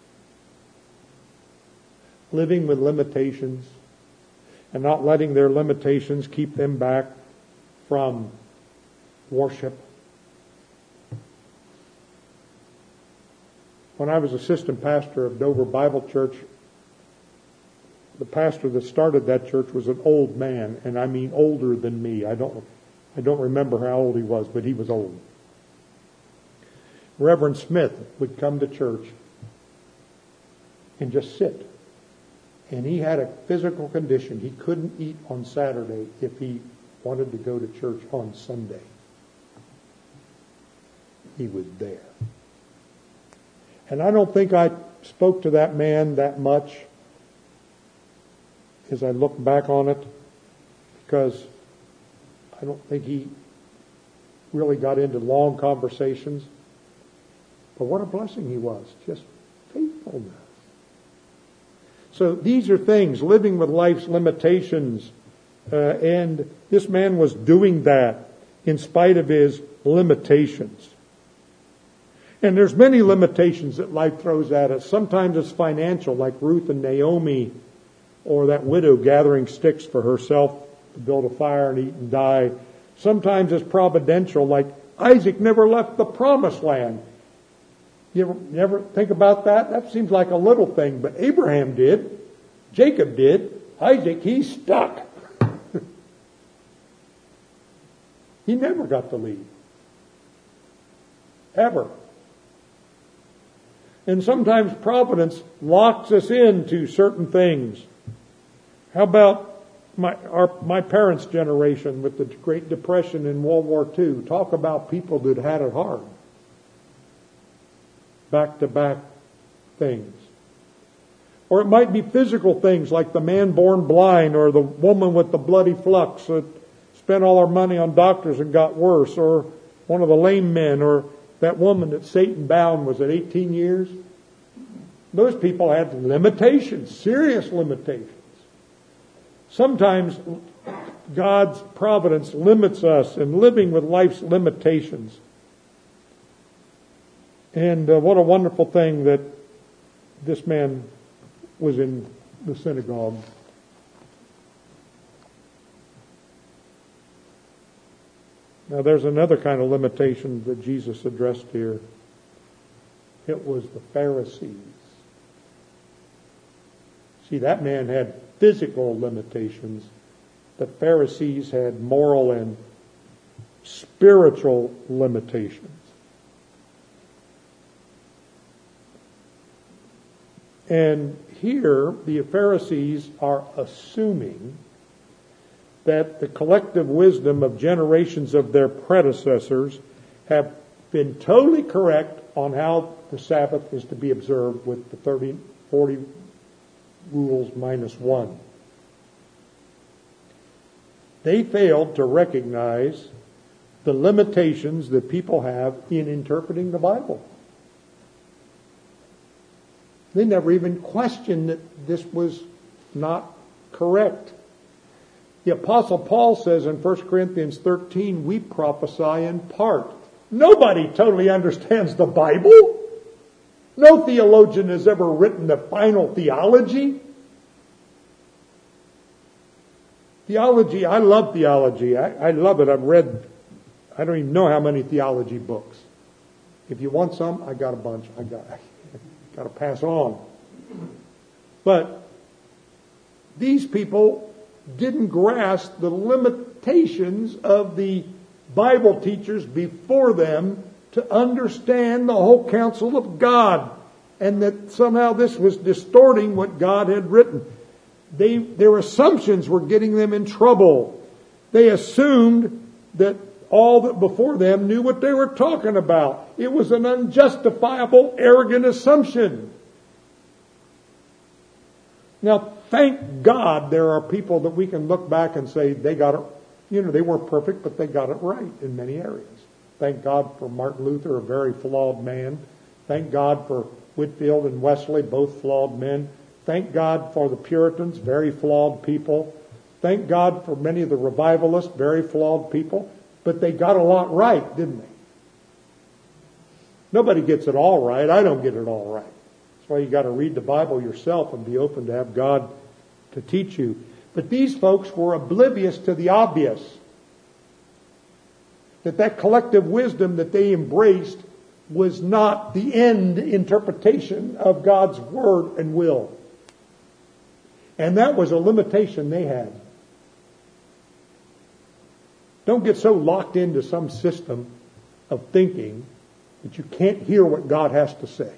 Living with limitations and not letting their limitations keep them back from worship. When I was assistant pastor of Dover Bible Church, the pastor that started that church was an old man, and I mean older than me. I don't, I don't remember how old he was, but he was old. Reverend Smith would come to church and just sit. And he had a physical condition. He couldn't eat on Saturday if he wanted to go to church on Sunday. He was there. And I don't think I spoke to that man that much as I look back on it, because I don't think he really got into long conversations. But what a blessing he was, just faithfulness. So these are things, living with life's limitations, uh, and this man was doing that in spite of his limitations. And there's many limitations that life throws at us. Sometimes it's financial, like Ruth and Naomi, or that widow gathering sticks for herself to build a fire and eat and die. Sometimes it's providential, like Isaac never left the promised land. You ever, you ever think about that? That seems like a little thing, but Abraham did. Jacob did. Isaac, he's stuck. He never got to leave. Ever. And sometimes providence locks us into certain things. How about my our, my parents' generation with the Great Depression in World War Two? Talk about people that had it hard. Back-to-back things. Or it might be physical things like the man born blind, or the woman with the bloody flux that spent all her money on doctors and got worse, or one of the lame men, or that woman that Satan bound, was it eighteen years? Those people had limitations, serious limitations. Sometimes God's providence limits us in living with life's limitations. And uh, what a wonderful thing that this man was in the synagogue. Now there's another kind of limitation that Jesus addressed here. It was the Pharisees. See, that man had physical limitations. The Pharisees had moral and spiritual limitations. And here, the Pharisees are assuming that the collective wisdom of generations of their predecessors have been totally correct on how the Sabbath is to be observed with the thirty, forty rules minus one. They failed to recognize the limitations that people have in interpreting the Bible. They never even questioned that this was not correct. The Apostle Paul says in First Corinthians thirteen, we prophesy in part. Nobody totally understands the Bible. No theologian has ever written the final theology. Theology, I love theology. I, I love it. I've read, I don't even know how many theology books. If you want some, I got a bunch. I got, got to pass on. But these people didn't grasp the limitations of the Bible teachers before them to understand the whole counsel of God, and that somehow this was distorting what God had written. They, their assumptions were getting them in trouble. They assumed that all that before them knew what they were talking about. It was an unjustifiable, arrogant assumption. Now, thank God there are people that we can look back and say they got it. You know, they weren't perfect, but they got it right in many areas. Thank God for Martin Luther, a very flawed man. Thank God for Whitefield and Wesley, both flawed men. Thank God for the Puritans, very flawed people. Thank God for many of the revivalists, very flawed people. But they got a lot right, didn't they? Nobody gets it all right. I don't get it all right. That's why you got to read the Bible yourself and be open to have God to teach you. But these folks were oblivious to the obvious. That that collective wisdom that they embraced was not the end interpretation of God's word and will. And that was a limitation they had. Don't get so locked into some system of thinking that you can't hear what God has to say.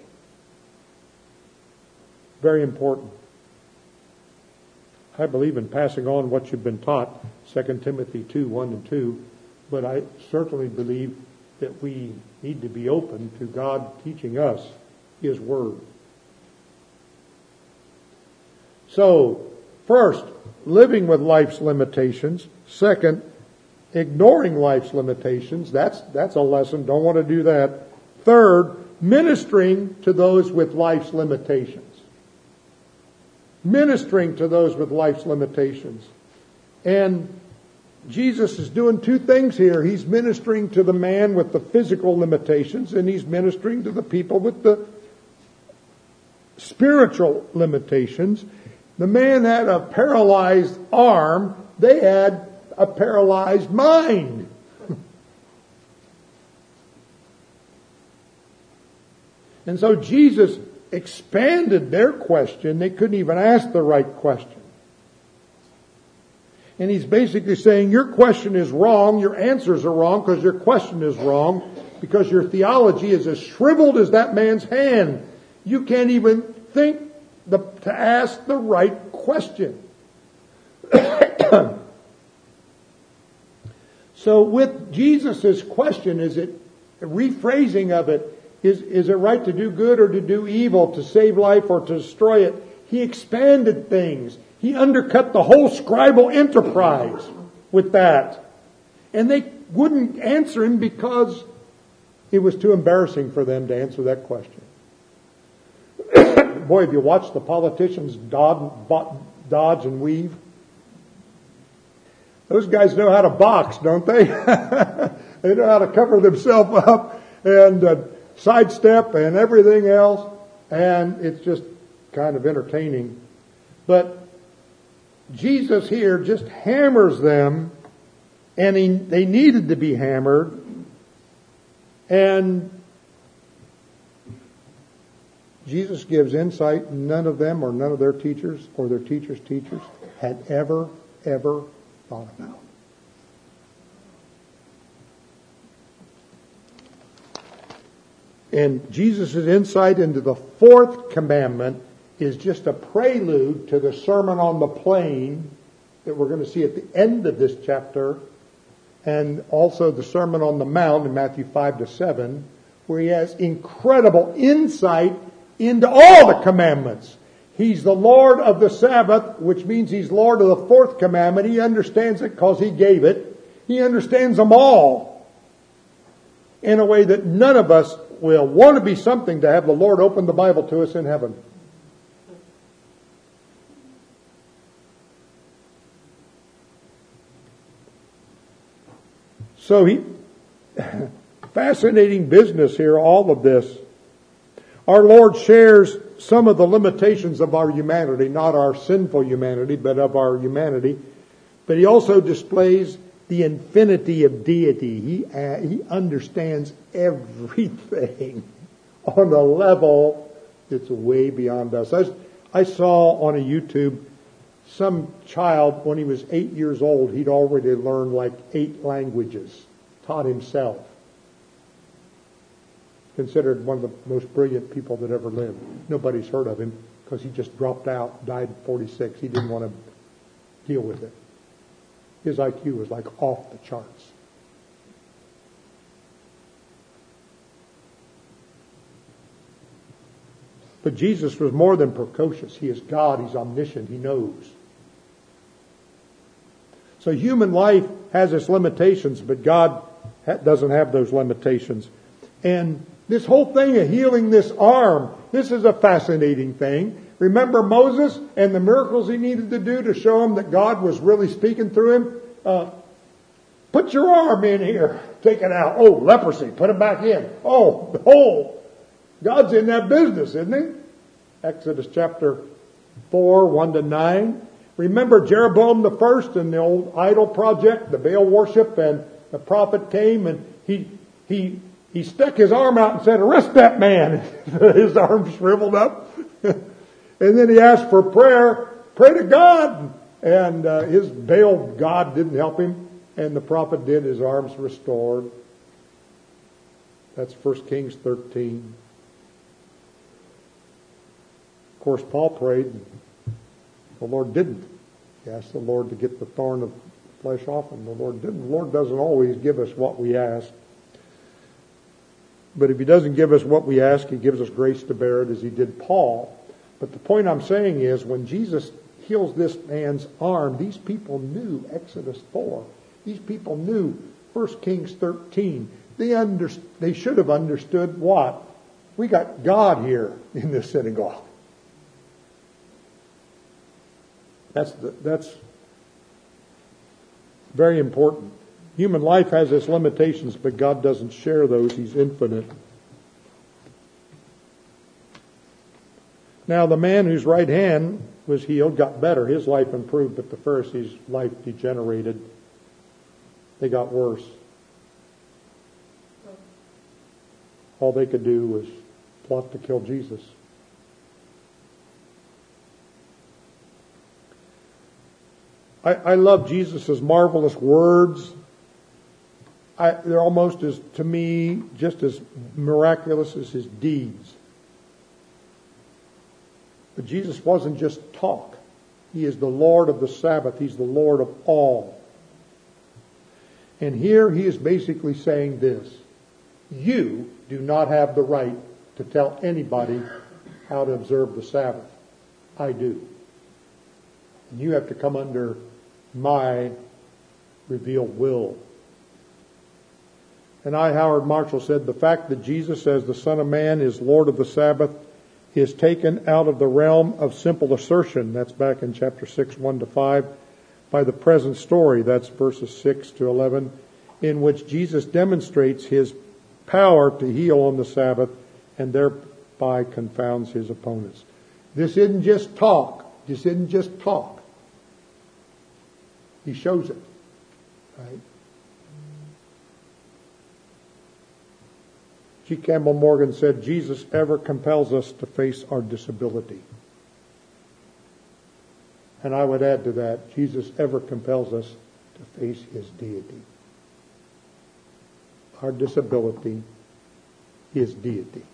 Very important. I believe in passing on what you've been taught, Second Timothy two, one and two, but I certainly believe that we need to be open to God teaching us His Word. So, first, living with life's limitations. Second, ignoring life's limitations. That's, that's a lesson. Don't want to do that. Third, ministering to those with life's limitations. Ministering to those with life's limitations. And Jesus is doing two things here. He's ministering to the man with the physical limitations, and he's ministering to the people with the spiritual limitations. The man had a paralyzed arm. They had a paralyzed mind. And so Jesus expanded their question. They couldn't even ask the right question. And he's basically saying, your question is wrong, your answers are wrong because your question is wrong, because your theology is as shriveled as that man's hand. You can't even think the, to ask the right question. So with Jesus' question, is it a rephrasing of it? Is, is it right to do good or to do evil, to save life or to destroy it? He expanded things. He undercut the whole scribal enterprise with that. And they wouldn't answer him because it was too embarrassing for them to answer that question. Boy, have you watched the politicians dodge, dodge and weave? Those guys know how to box, don't they? They know how to cover themselves up and uh, sidestep and everything else. And it's just kind of entertaining. But Jesus here just hammers them, and he, they needed to be hammered. And Jesus gives insight none of them or none of their teachers or their teachers' teachers had ever, ever thought about. And Jesus' insight into the fourth commandment is just a prelude to the Sermon on the Plain that we're going to see at the end of this chapter, and also the Sermon on the Mount in Matthew five to seven, where he has incredible insight into all the commandments. He's the Lord of the Sabbath, which means he's Lord of the fourth commandment. He understands it because he gave it. He understands them all in a way that none of us will want to be something to have the Lord open the Bible to us in heaven. So he, fascinating business here, all of this. Our Lord shares some of the limitations of our humanity, not our sinful humanity, but of our humanity. But he also displays the infinity of deity. He, uh, he understands everything on a level that's way beyond us. I, I saw on a YouTube some child, when he was eight years old, he'd already learned like eight languages, taught himself. Considered one of the most brilliant people that ever lived. Nobody's heard of him because he just dropped out, died at forty-six. He didn't want to deal with it. His I Q was like off the charts. But Jesus was more than precocious. He is God. He's omniscient. He knows. So human life has its limitations, but God doesn't have those limitations. And this whole thing of healing this arm, this is a fascinating thing. Remember Moses and the miracles he needed to do to show him that God was really speaking through him? Uh, put your arm in here. Take it out. Oh, leprosy. Put it back in. Oh, the hole. God's in that business, isn't he? Exodus chapter four, one to nine. Remember Jeroboam the first and the old idol project, the Baal worship, and the prophet came and he he he stuck his arm out and said, "Arrest that man." His arm shriveled up. And then he asked for prayer. Pray to God. And uh, his Baal God didn't help him. And the prophet did. His arms restored. That's First Kings thirteen. Of course, Paul prayed. The Lord didn't. He asked the Lord to get the thorn of flesh off him. The Lord didn't. The Lord doesn't always give us what we ask. But if he doesn't give us what we ask, he gives us grace to bear it as he did Paul. But the point I'm saying is when Jesus heals this man's arm, these people knew Exodus four. These people knew First Kings thirteen. They under, they should have understood what? We got God here in this synagogue. That's the, that's very important. Human life has its limitations, but God doesn't share those. He's infinite. Now, the man whose right hand was healed got better. His life improved, but the Pharisees' life degenerated. They got worse. All they could do was plot to kill Jesus. I, I love Jesus' marvelous words. I, they're almost as, to me, just as miraculous as his deeds. But Jesus wasn't just talk. He is the Lord of the Sabbath. He's the Lord of all. And here he is basically saying this. You do not have the right to tell anybody how to observe the Sabbath. I do. And you have to come under my revealed will. And I, Howard Marshall, said the fact that Jesus, as the Son of Man, is Lord of the Sabbath is taken out of the realm of simple assertion. That's back in chapter six, one to five, by the present story. That's verses six to eleven, in which Jesus demonstrates his power to heal on the Sabbath and thereby confounds his opponents. This isn't just talk. This isn't just talk. He shows it. Right? G. Campbell Morgan said, Jesus ever compels us to face our disability. And I would add to that, Jesus ever compels us to face his deity. Our disability, his deity.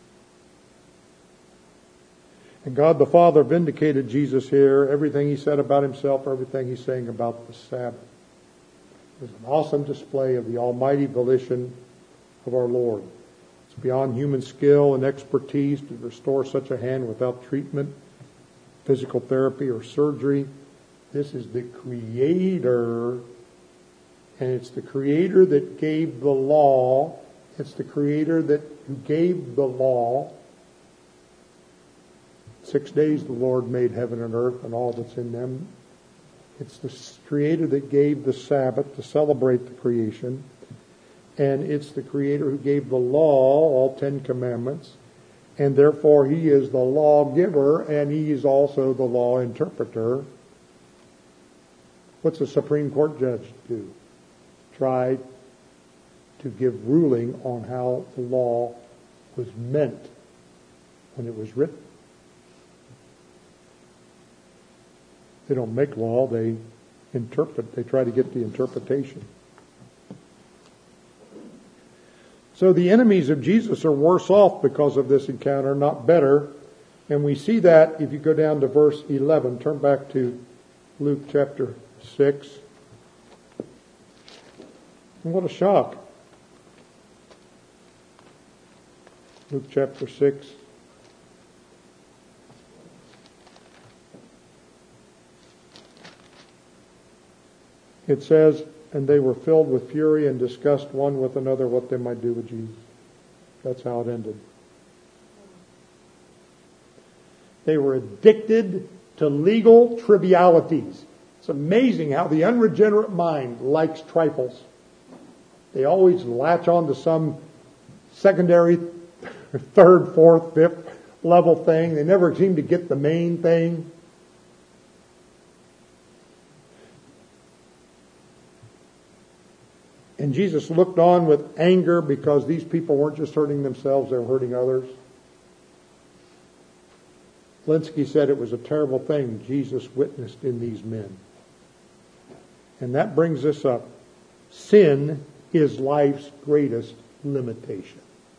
And God the Father vindicated Jesus here. Everything he said about himself, everything he's saying about the Sabbath. It was an awesome display of the almighty volition of our Lord. It's beyond human skill and expertise to restore such a hand without treatment, physical therapy, or surgery. This is the Creator, and it's the Creator that gave the law. It's the Creator that who gave the law. Six days the Lord made heaven and earth and all that's in them. It's the Creator that gave the Sabbath to celebrate the creation. and it's the Creator who gave the law, all Ten Commandments, and therefore He is the lawgiver, and He is also the law interpreter. What's a Supreme Court judge do? Try to give ruling on how the law was meant when it was written. They don't make law, they interpret, they try to get the interpretation. So the enemies of Jesus are worse off because of this encounter, not better. And we see that if you go down to verse eleven. Turn back to Luke chapter six. And what a shock. Luke chapter six. It says, and they were filled with fury and discussed one with another what they might do with Jesus. That's how it ended. They were addicted to legal trivialities. It's amazing how the unregenerate mind likes trifles. They always latch on to some secondary, third, fourth, fifth level thing. They never seem to get the main thing. And Jesus looked on with anger because these people weren't just hurting themselves, they were hurting others. Linsky said it was a terrible thing Jesus witnessed in these men. And that brings us up. Sin is life's greatest limitation.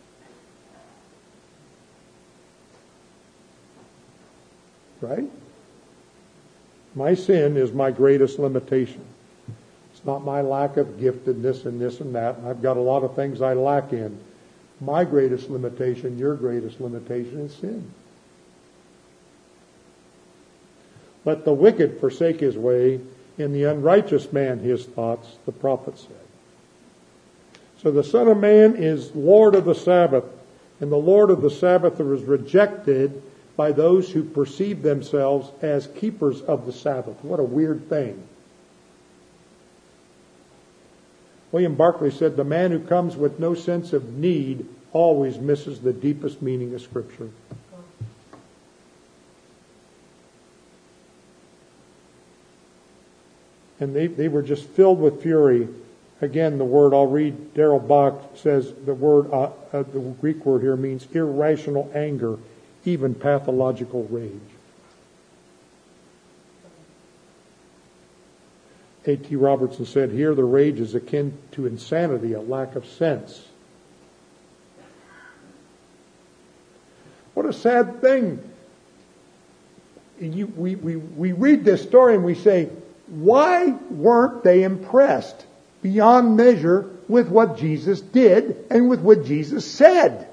Right? My sin is my greatest limitation. It's not my lack of giftedness and this and that. I've got a lot of things I lack in. My greatest limitation, your greatest limitation is sin. Let the wicked forsake his way, and the unrighteous man his thoughts, the prophet said. So the Son of Man is Lord of the Sabbath, and the Lord of the Sabbath is rejected by those who perceive themselves as keepers of the Sabbath. What a weird thing. William Barclay said, the man who comes with no sense of need always misses the deepest meaning of Scripture. And they, they were just filled with fury. Again, the word, I'll read, Darrell Bach says the word, uh, uh, the Greek word here means irrational anger, even pathological rage. A T Robertson said, here the rage is akin to insanity, a lack of sense. What a sad thing. You, we, we, we read this story and we say, why weren't they impressed beyond measure with what Jesus did and with what Jesus said?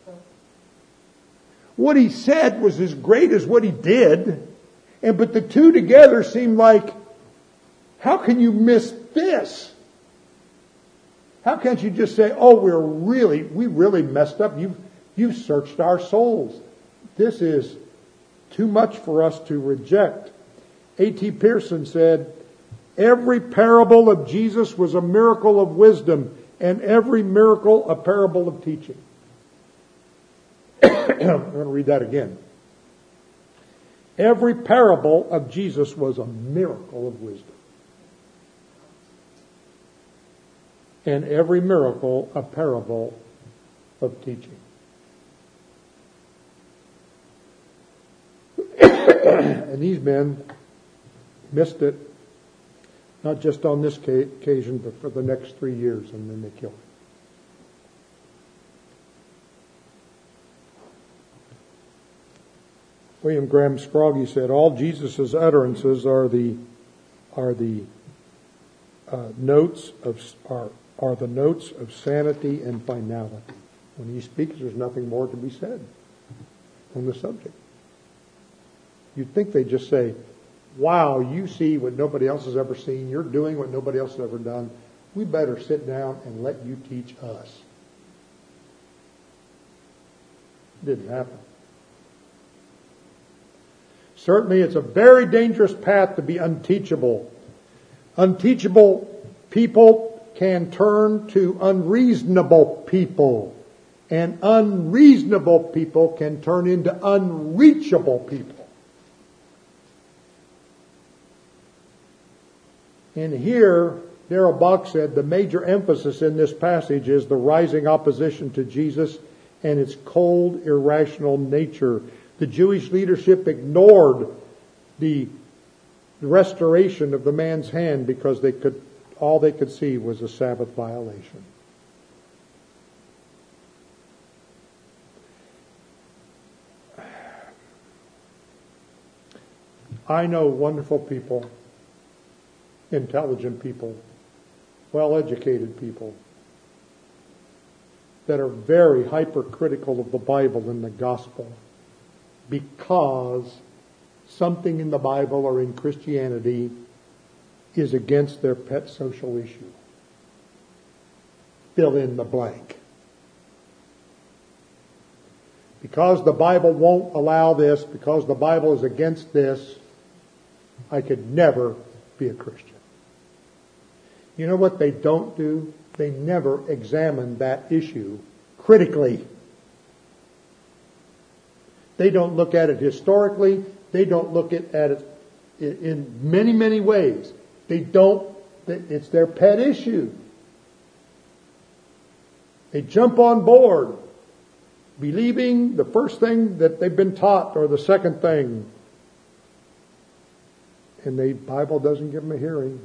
What he said was as great as what he did, and but the two together seemed like, how can you miss this? How can't you just say, oh, we're really, we really messed up. You've, you've searched our souls. This is too much for us to reject. A T Pearson said, every parable of Jesus was a miracle of wisdom, and every miracle a parable of teaching. I'm going to read that again. Every parable of Jesus was a miracle of wisdom. And every miracle a parable of teaching. And these men missed it, not just on this occasion, but for the next three years, and then they killed him. William Graham Scroggie said, all Jesus' utterances are the are the uh, notes of are are the notes of sanity and finality. When he speaks, there's nothing more to be said on the subject. You'd think they'd just say, wow, you see what nobody else has ever seen. You're doing what nobody else has ever done. We better sit down and let you teach us. It didn't happen. Certainly, it's a very dangerous path to be unteachable. Unteachable people can turn to unreasonable people. And unreasonable people can turn into unreachable people. And here, Darrell Bock said, the major emphasis in this passage is the rising opposition to Jesus and its cold, irrational nature. The Jewish leadership ignored the restoration of the man's hand because they could, all they could see was a Sabbath violation. I know wonderful people, intelligent people, well-educated people that are very hypercritical of the Bible and the gospel because something in the Bible or in Christianity is against their pet social issue. Fill in the blank. Because the Bible won't allow this, because the Bible is against this, I could never be a Christian. You know what they don't do? They never examine that issue critically. They don't look at it historically. They don't look at it in many, many ways. They don't, it's their pet issue. They jump on board, believing the first thing that they've been taught or the second thing. And the Bible doesn't give them a hearing.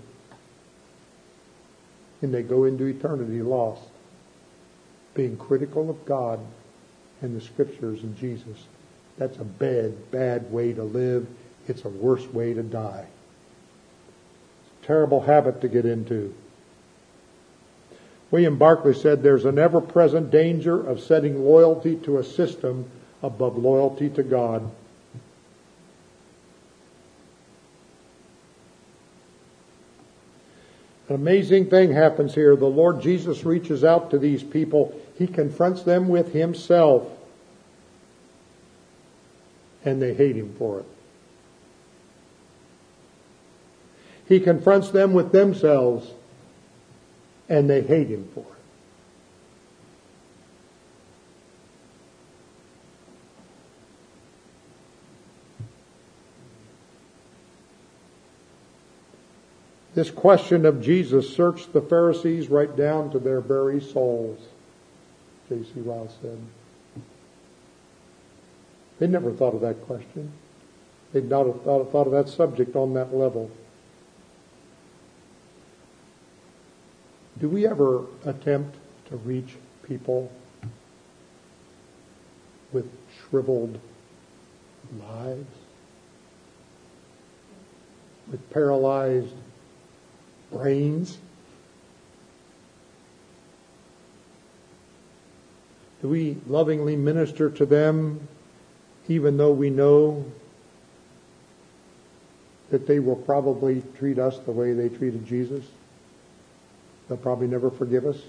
And they go into eternity lost, being critical of God and the Scriptures and Jesus. That's a bad, bad way to live. It's a worse way to die. It's a terrible habit to get into. William Barclay said there's an ever-present danger of setting loyalty to a system above loyalty to God. An amazing thing happens here. The Lord Jesus reaches out to these people. He confronts them with Himself. And they hate Him for it. He confronts them with themselves. And they hate Him for it. This question of Jesus searched the Pharisees right down to their very souls, J C Ryle said. They never thought of that question. They'd not have thought, thought of that subject on that level. Do we ever attempt to reach people with shriveled lives? With paralyzed brains? Do we lovingly minister to them even though we know that they will probably treat us the way they treated Jesus? They'll probably never forgive us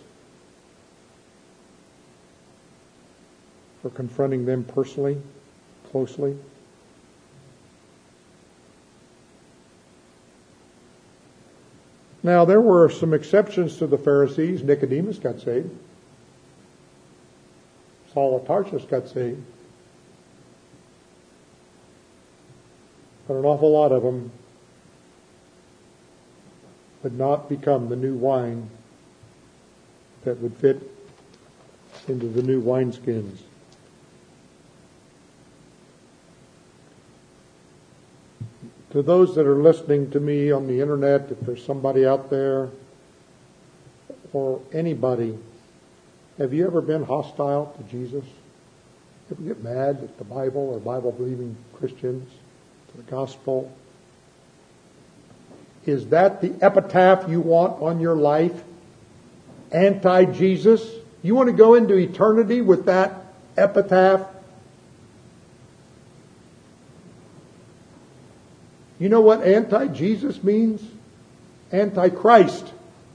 for confronting them personally, closely. Now, there were some exceptions to the Pharisees. Nicodemus got saved. Saul of Tarsus got saved. But an awful lot of them would not become the new wine that would fit into the new wineskins. To those that are listening to me on the internet, if there's somebody out there or anybody, have you ever been hostile to Jesus? Ever get mad at the Bible or Bible-believing Christians, to the gospel? Is that the epitaph you want on your life? Anti-Jesus? You want to go into eternity with that epitaph? You know what anti-Jesus means? Anti-Christ.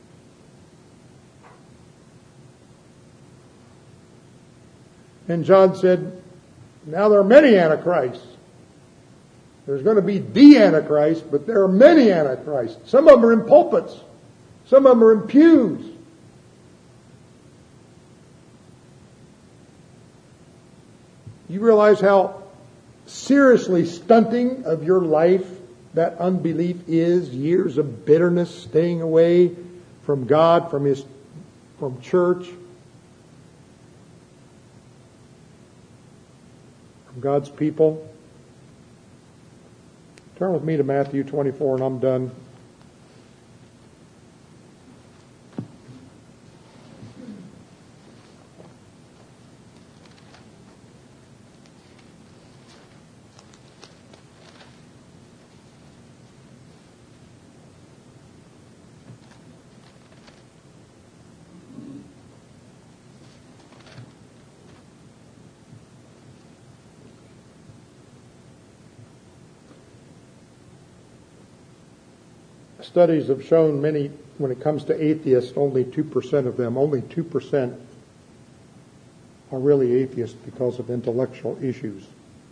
And John said, now there are many antichrists. There's going to be the Antichrist, but there are many antichrists. Some of them are in pulpits. Some of them are in pews. You realize how seriously stunting of your life that unbelief is? Years of bitterness, staying away from God, from His, from church, from God's people. Turn with me to Matthew twenty-four, and I'm done. Studies have shown many, when it comes to atheists, only two percent of them, only two percent are really atheists because of intellectual issues.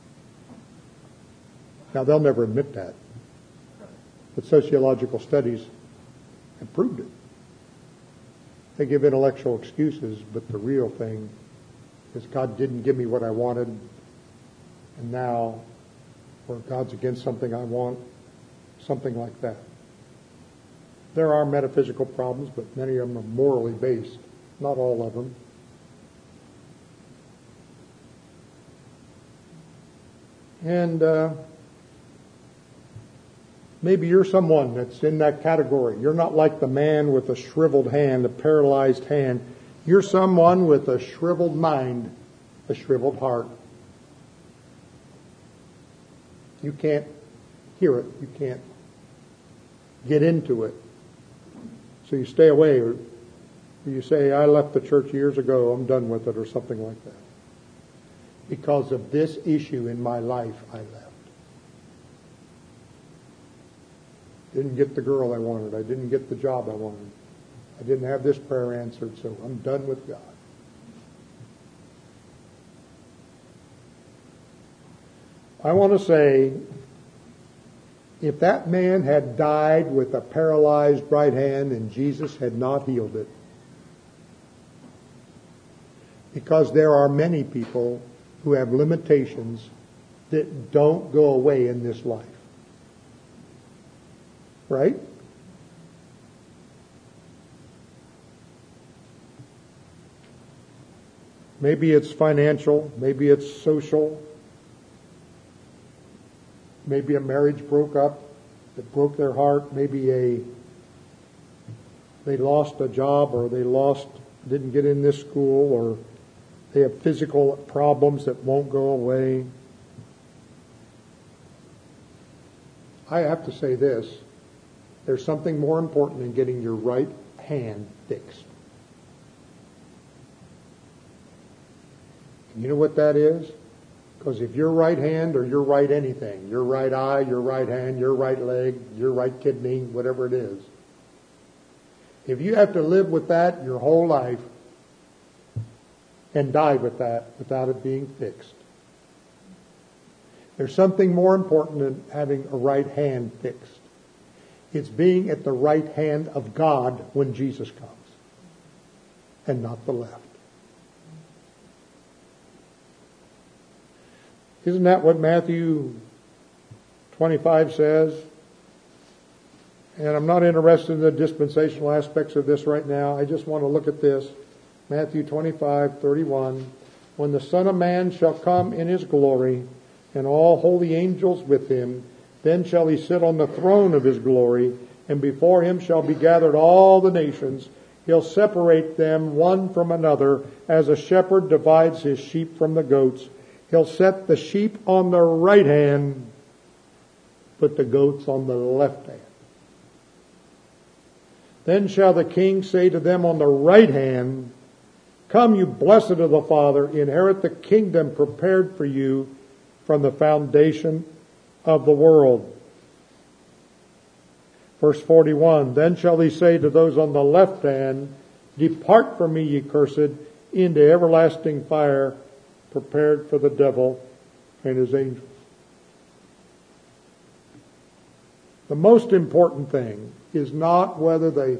Now, they'll never admit that, but sociological studies have proved it. They give intellectual excuses, but the real thing is God didn't give me what I wanted, and now, or God's against something I want, something like that. There are metaphysical problems, but many of them are morally based. Not all of them. And uh, maybe you're someone that's in that category. You're not like the man with a shriveled hand, a paralyzed hand. You're someone with a shriveled mind, a shriveled heart. You can't hear it. You can't get into it. So you stay away, or you say, I left the church years ago, I'm done with it, or something like that. Because of this issue in my life, I left. Didn't get the girl I wanted. I didn't get the job I wanted. I didn't have this prayer answered, so I'm done with God. I want to say, if that man had died with a paralyzed right hand and Jesus had not healed it, because there are many people who have limitations that don't go away in this life. Right? Maybe it's financial, maybe it's social. Maybe a marriage broke up that broke their heart. Maybe a they lost a job, or they lost didn't get in this school, or they have physical problems that won't go away. I have to say this. There's something more important than getting your right hand fixed. You know what that is? Because if your right hand or your right anything, your right eye, your right hand, your right leg, your right kidney, whatever it is, if you have to live with that your whole life and die with that without it being fixed, there's something more important than having a right hand fixed. It's being at the right hand of God when Jesus comes, and not the left. Isn't that what Matthew twenty-five says? And I'm not interested in the dispensational aspects of this right now. I just want to look at this. Matthew twenty-five thirty-one. When the Son of Man shall come in His glory, and all holy angels with Him, then shall He sit on the throne of His glory, and before Him shall be gathered all the nations. He'll separate them one from another, as a shepherd divides his sheep from the goats. He'll set the sheep on the right hand, put the goats on the left hand. Then shall the King say to them on the right hand, Come, you blessed of the Father, inherit the kingdom prepared for you from the foundation of the world. Verse forty-one, Then shall He say to those on the left hand, Depart from me, ye cursed, into everlasting fire, prepared for the devil and his angels. The most important thing is not whether they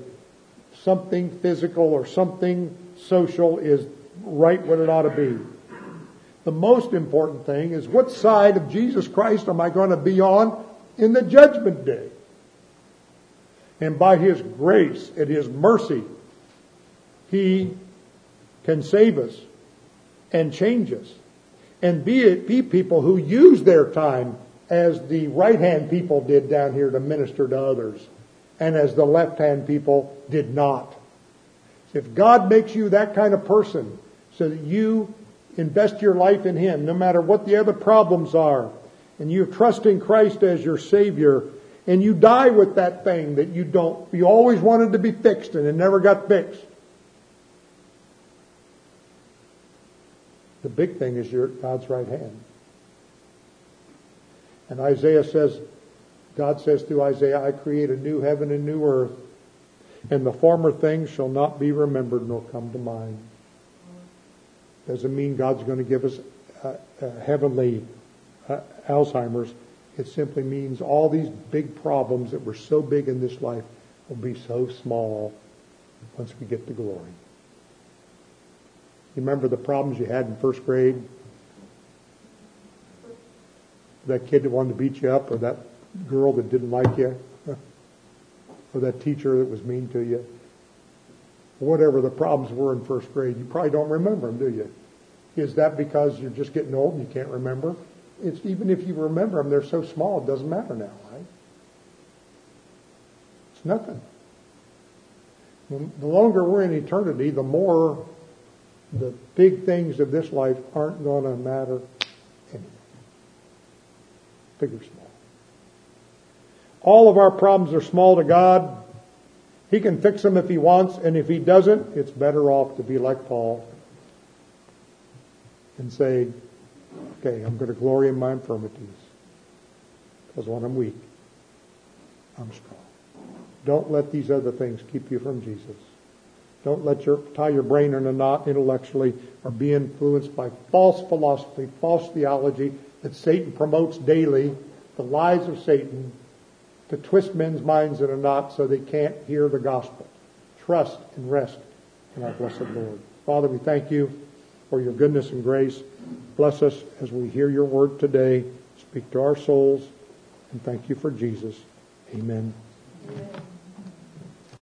something physical or something social is right what it ought to be. The most important thing is, what side of Jesus Christ am I going to be on in the judgment day? And by His grace and His mercy, He can save us and change us. And be it be people who use their time as the right-hand people did down here to minister to others, and as the left-hand people did not. If God makes you that kind of person, so that you invest your life in Him, no matter what the other problems are, and you trust in Christ as your Savior, and you die with that thing that you don't, you always wanted to be fixed and it never got fixed. The big thing is you're at God's right hand. And Isaiah says, God says through Isaiah, I create a new heaven and new earth, and the former things shall not be remembered nor come to mind. Doesn't mean God's going to give us uh, uh, heavenly uh, Alzheimer's. It simply means all these big problems that were so big in this life will be so small once we get to glory. You remember the problems you had in first grade? That kid that wanted to beat you up, or that girl that didn't like you, or that teacher that was mean to you. Whatever the problems were in first grade, you probably don't remember them, do you? Is that because you're just getting old and you can't remember? It's even if you remember them, they're so small it doesn't matter now, right? It's nothing. The longer we're in eternity, the more the big things of this life aren't going to matter anymore. Big or small. All of our problems are small to God. He can fix them if He wants, and if He doesn't, it's better off to be like Paul and say, okay, I'm going to glory in my infirmities, because when I'm weak, I'm strong. Don't let these other things keep you from Jesus. Don't let your tie your brain in a knot intellectually, or be influenced by false philosophy, false theology that Satan promotes daily, the lies of Satan, to twist men's minds in a knot so they can't hear the gospel. Trust and rest in our blessed Lord. Father, we thank You for Your goodness and grace. Bless us as we hear Your word today. Speak to our souls, and thank You for Jesus. Amen. Amen.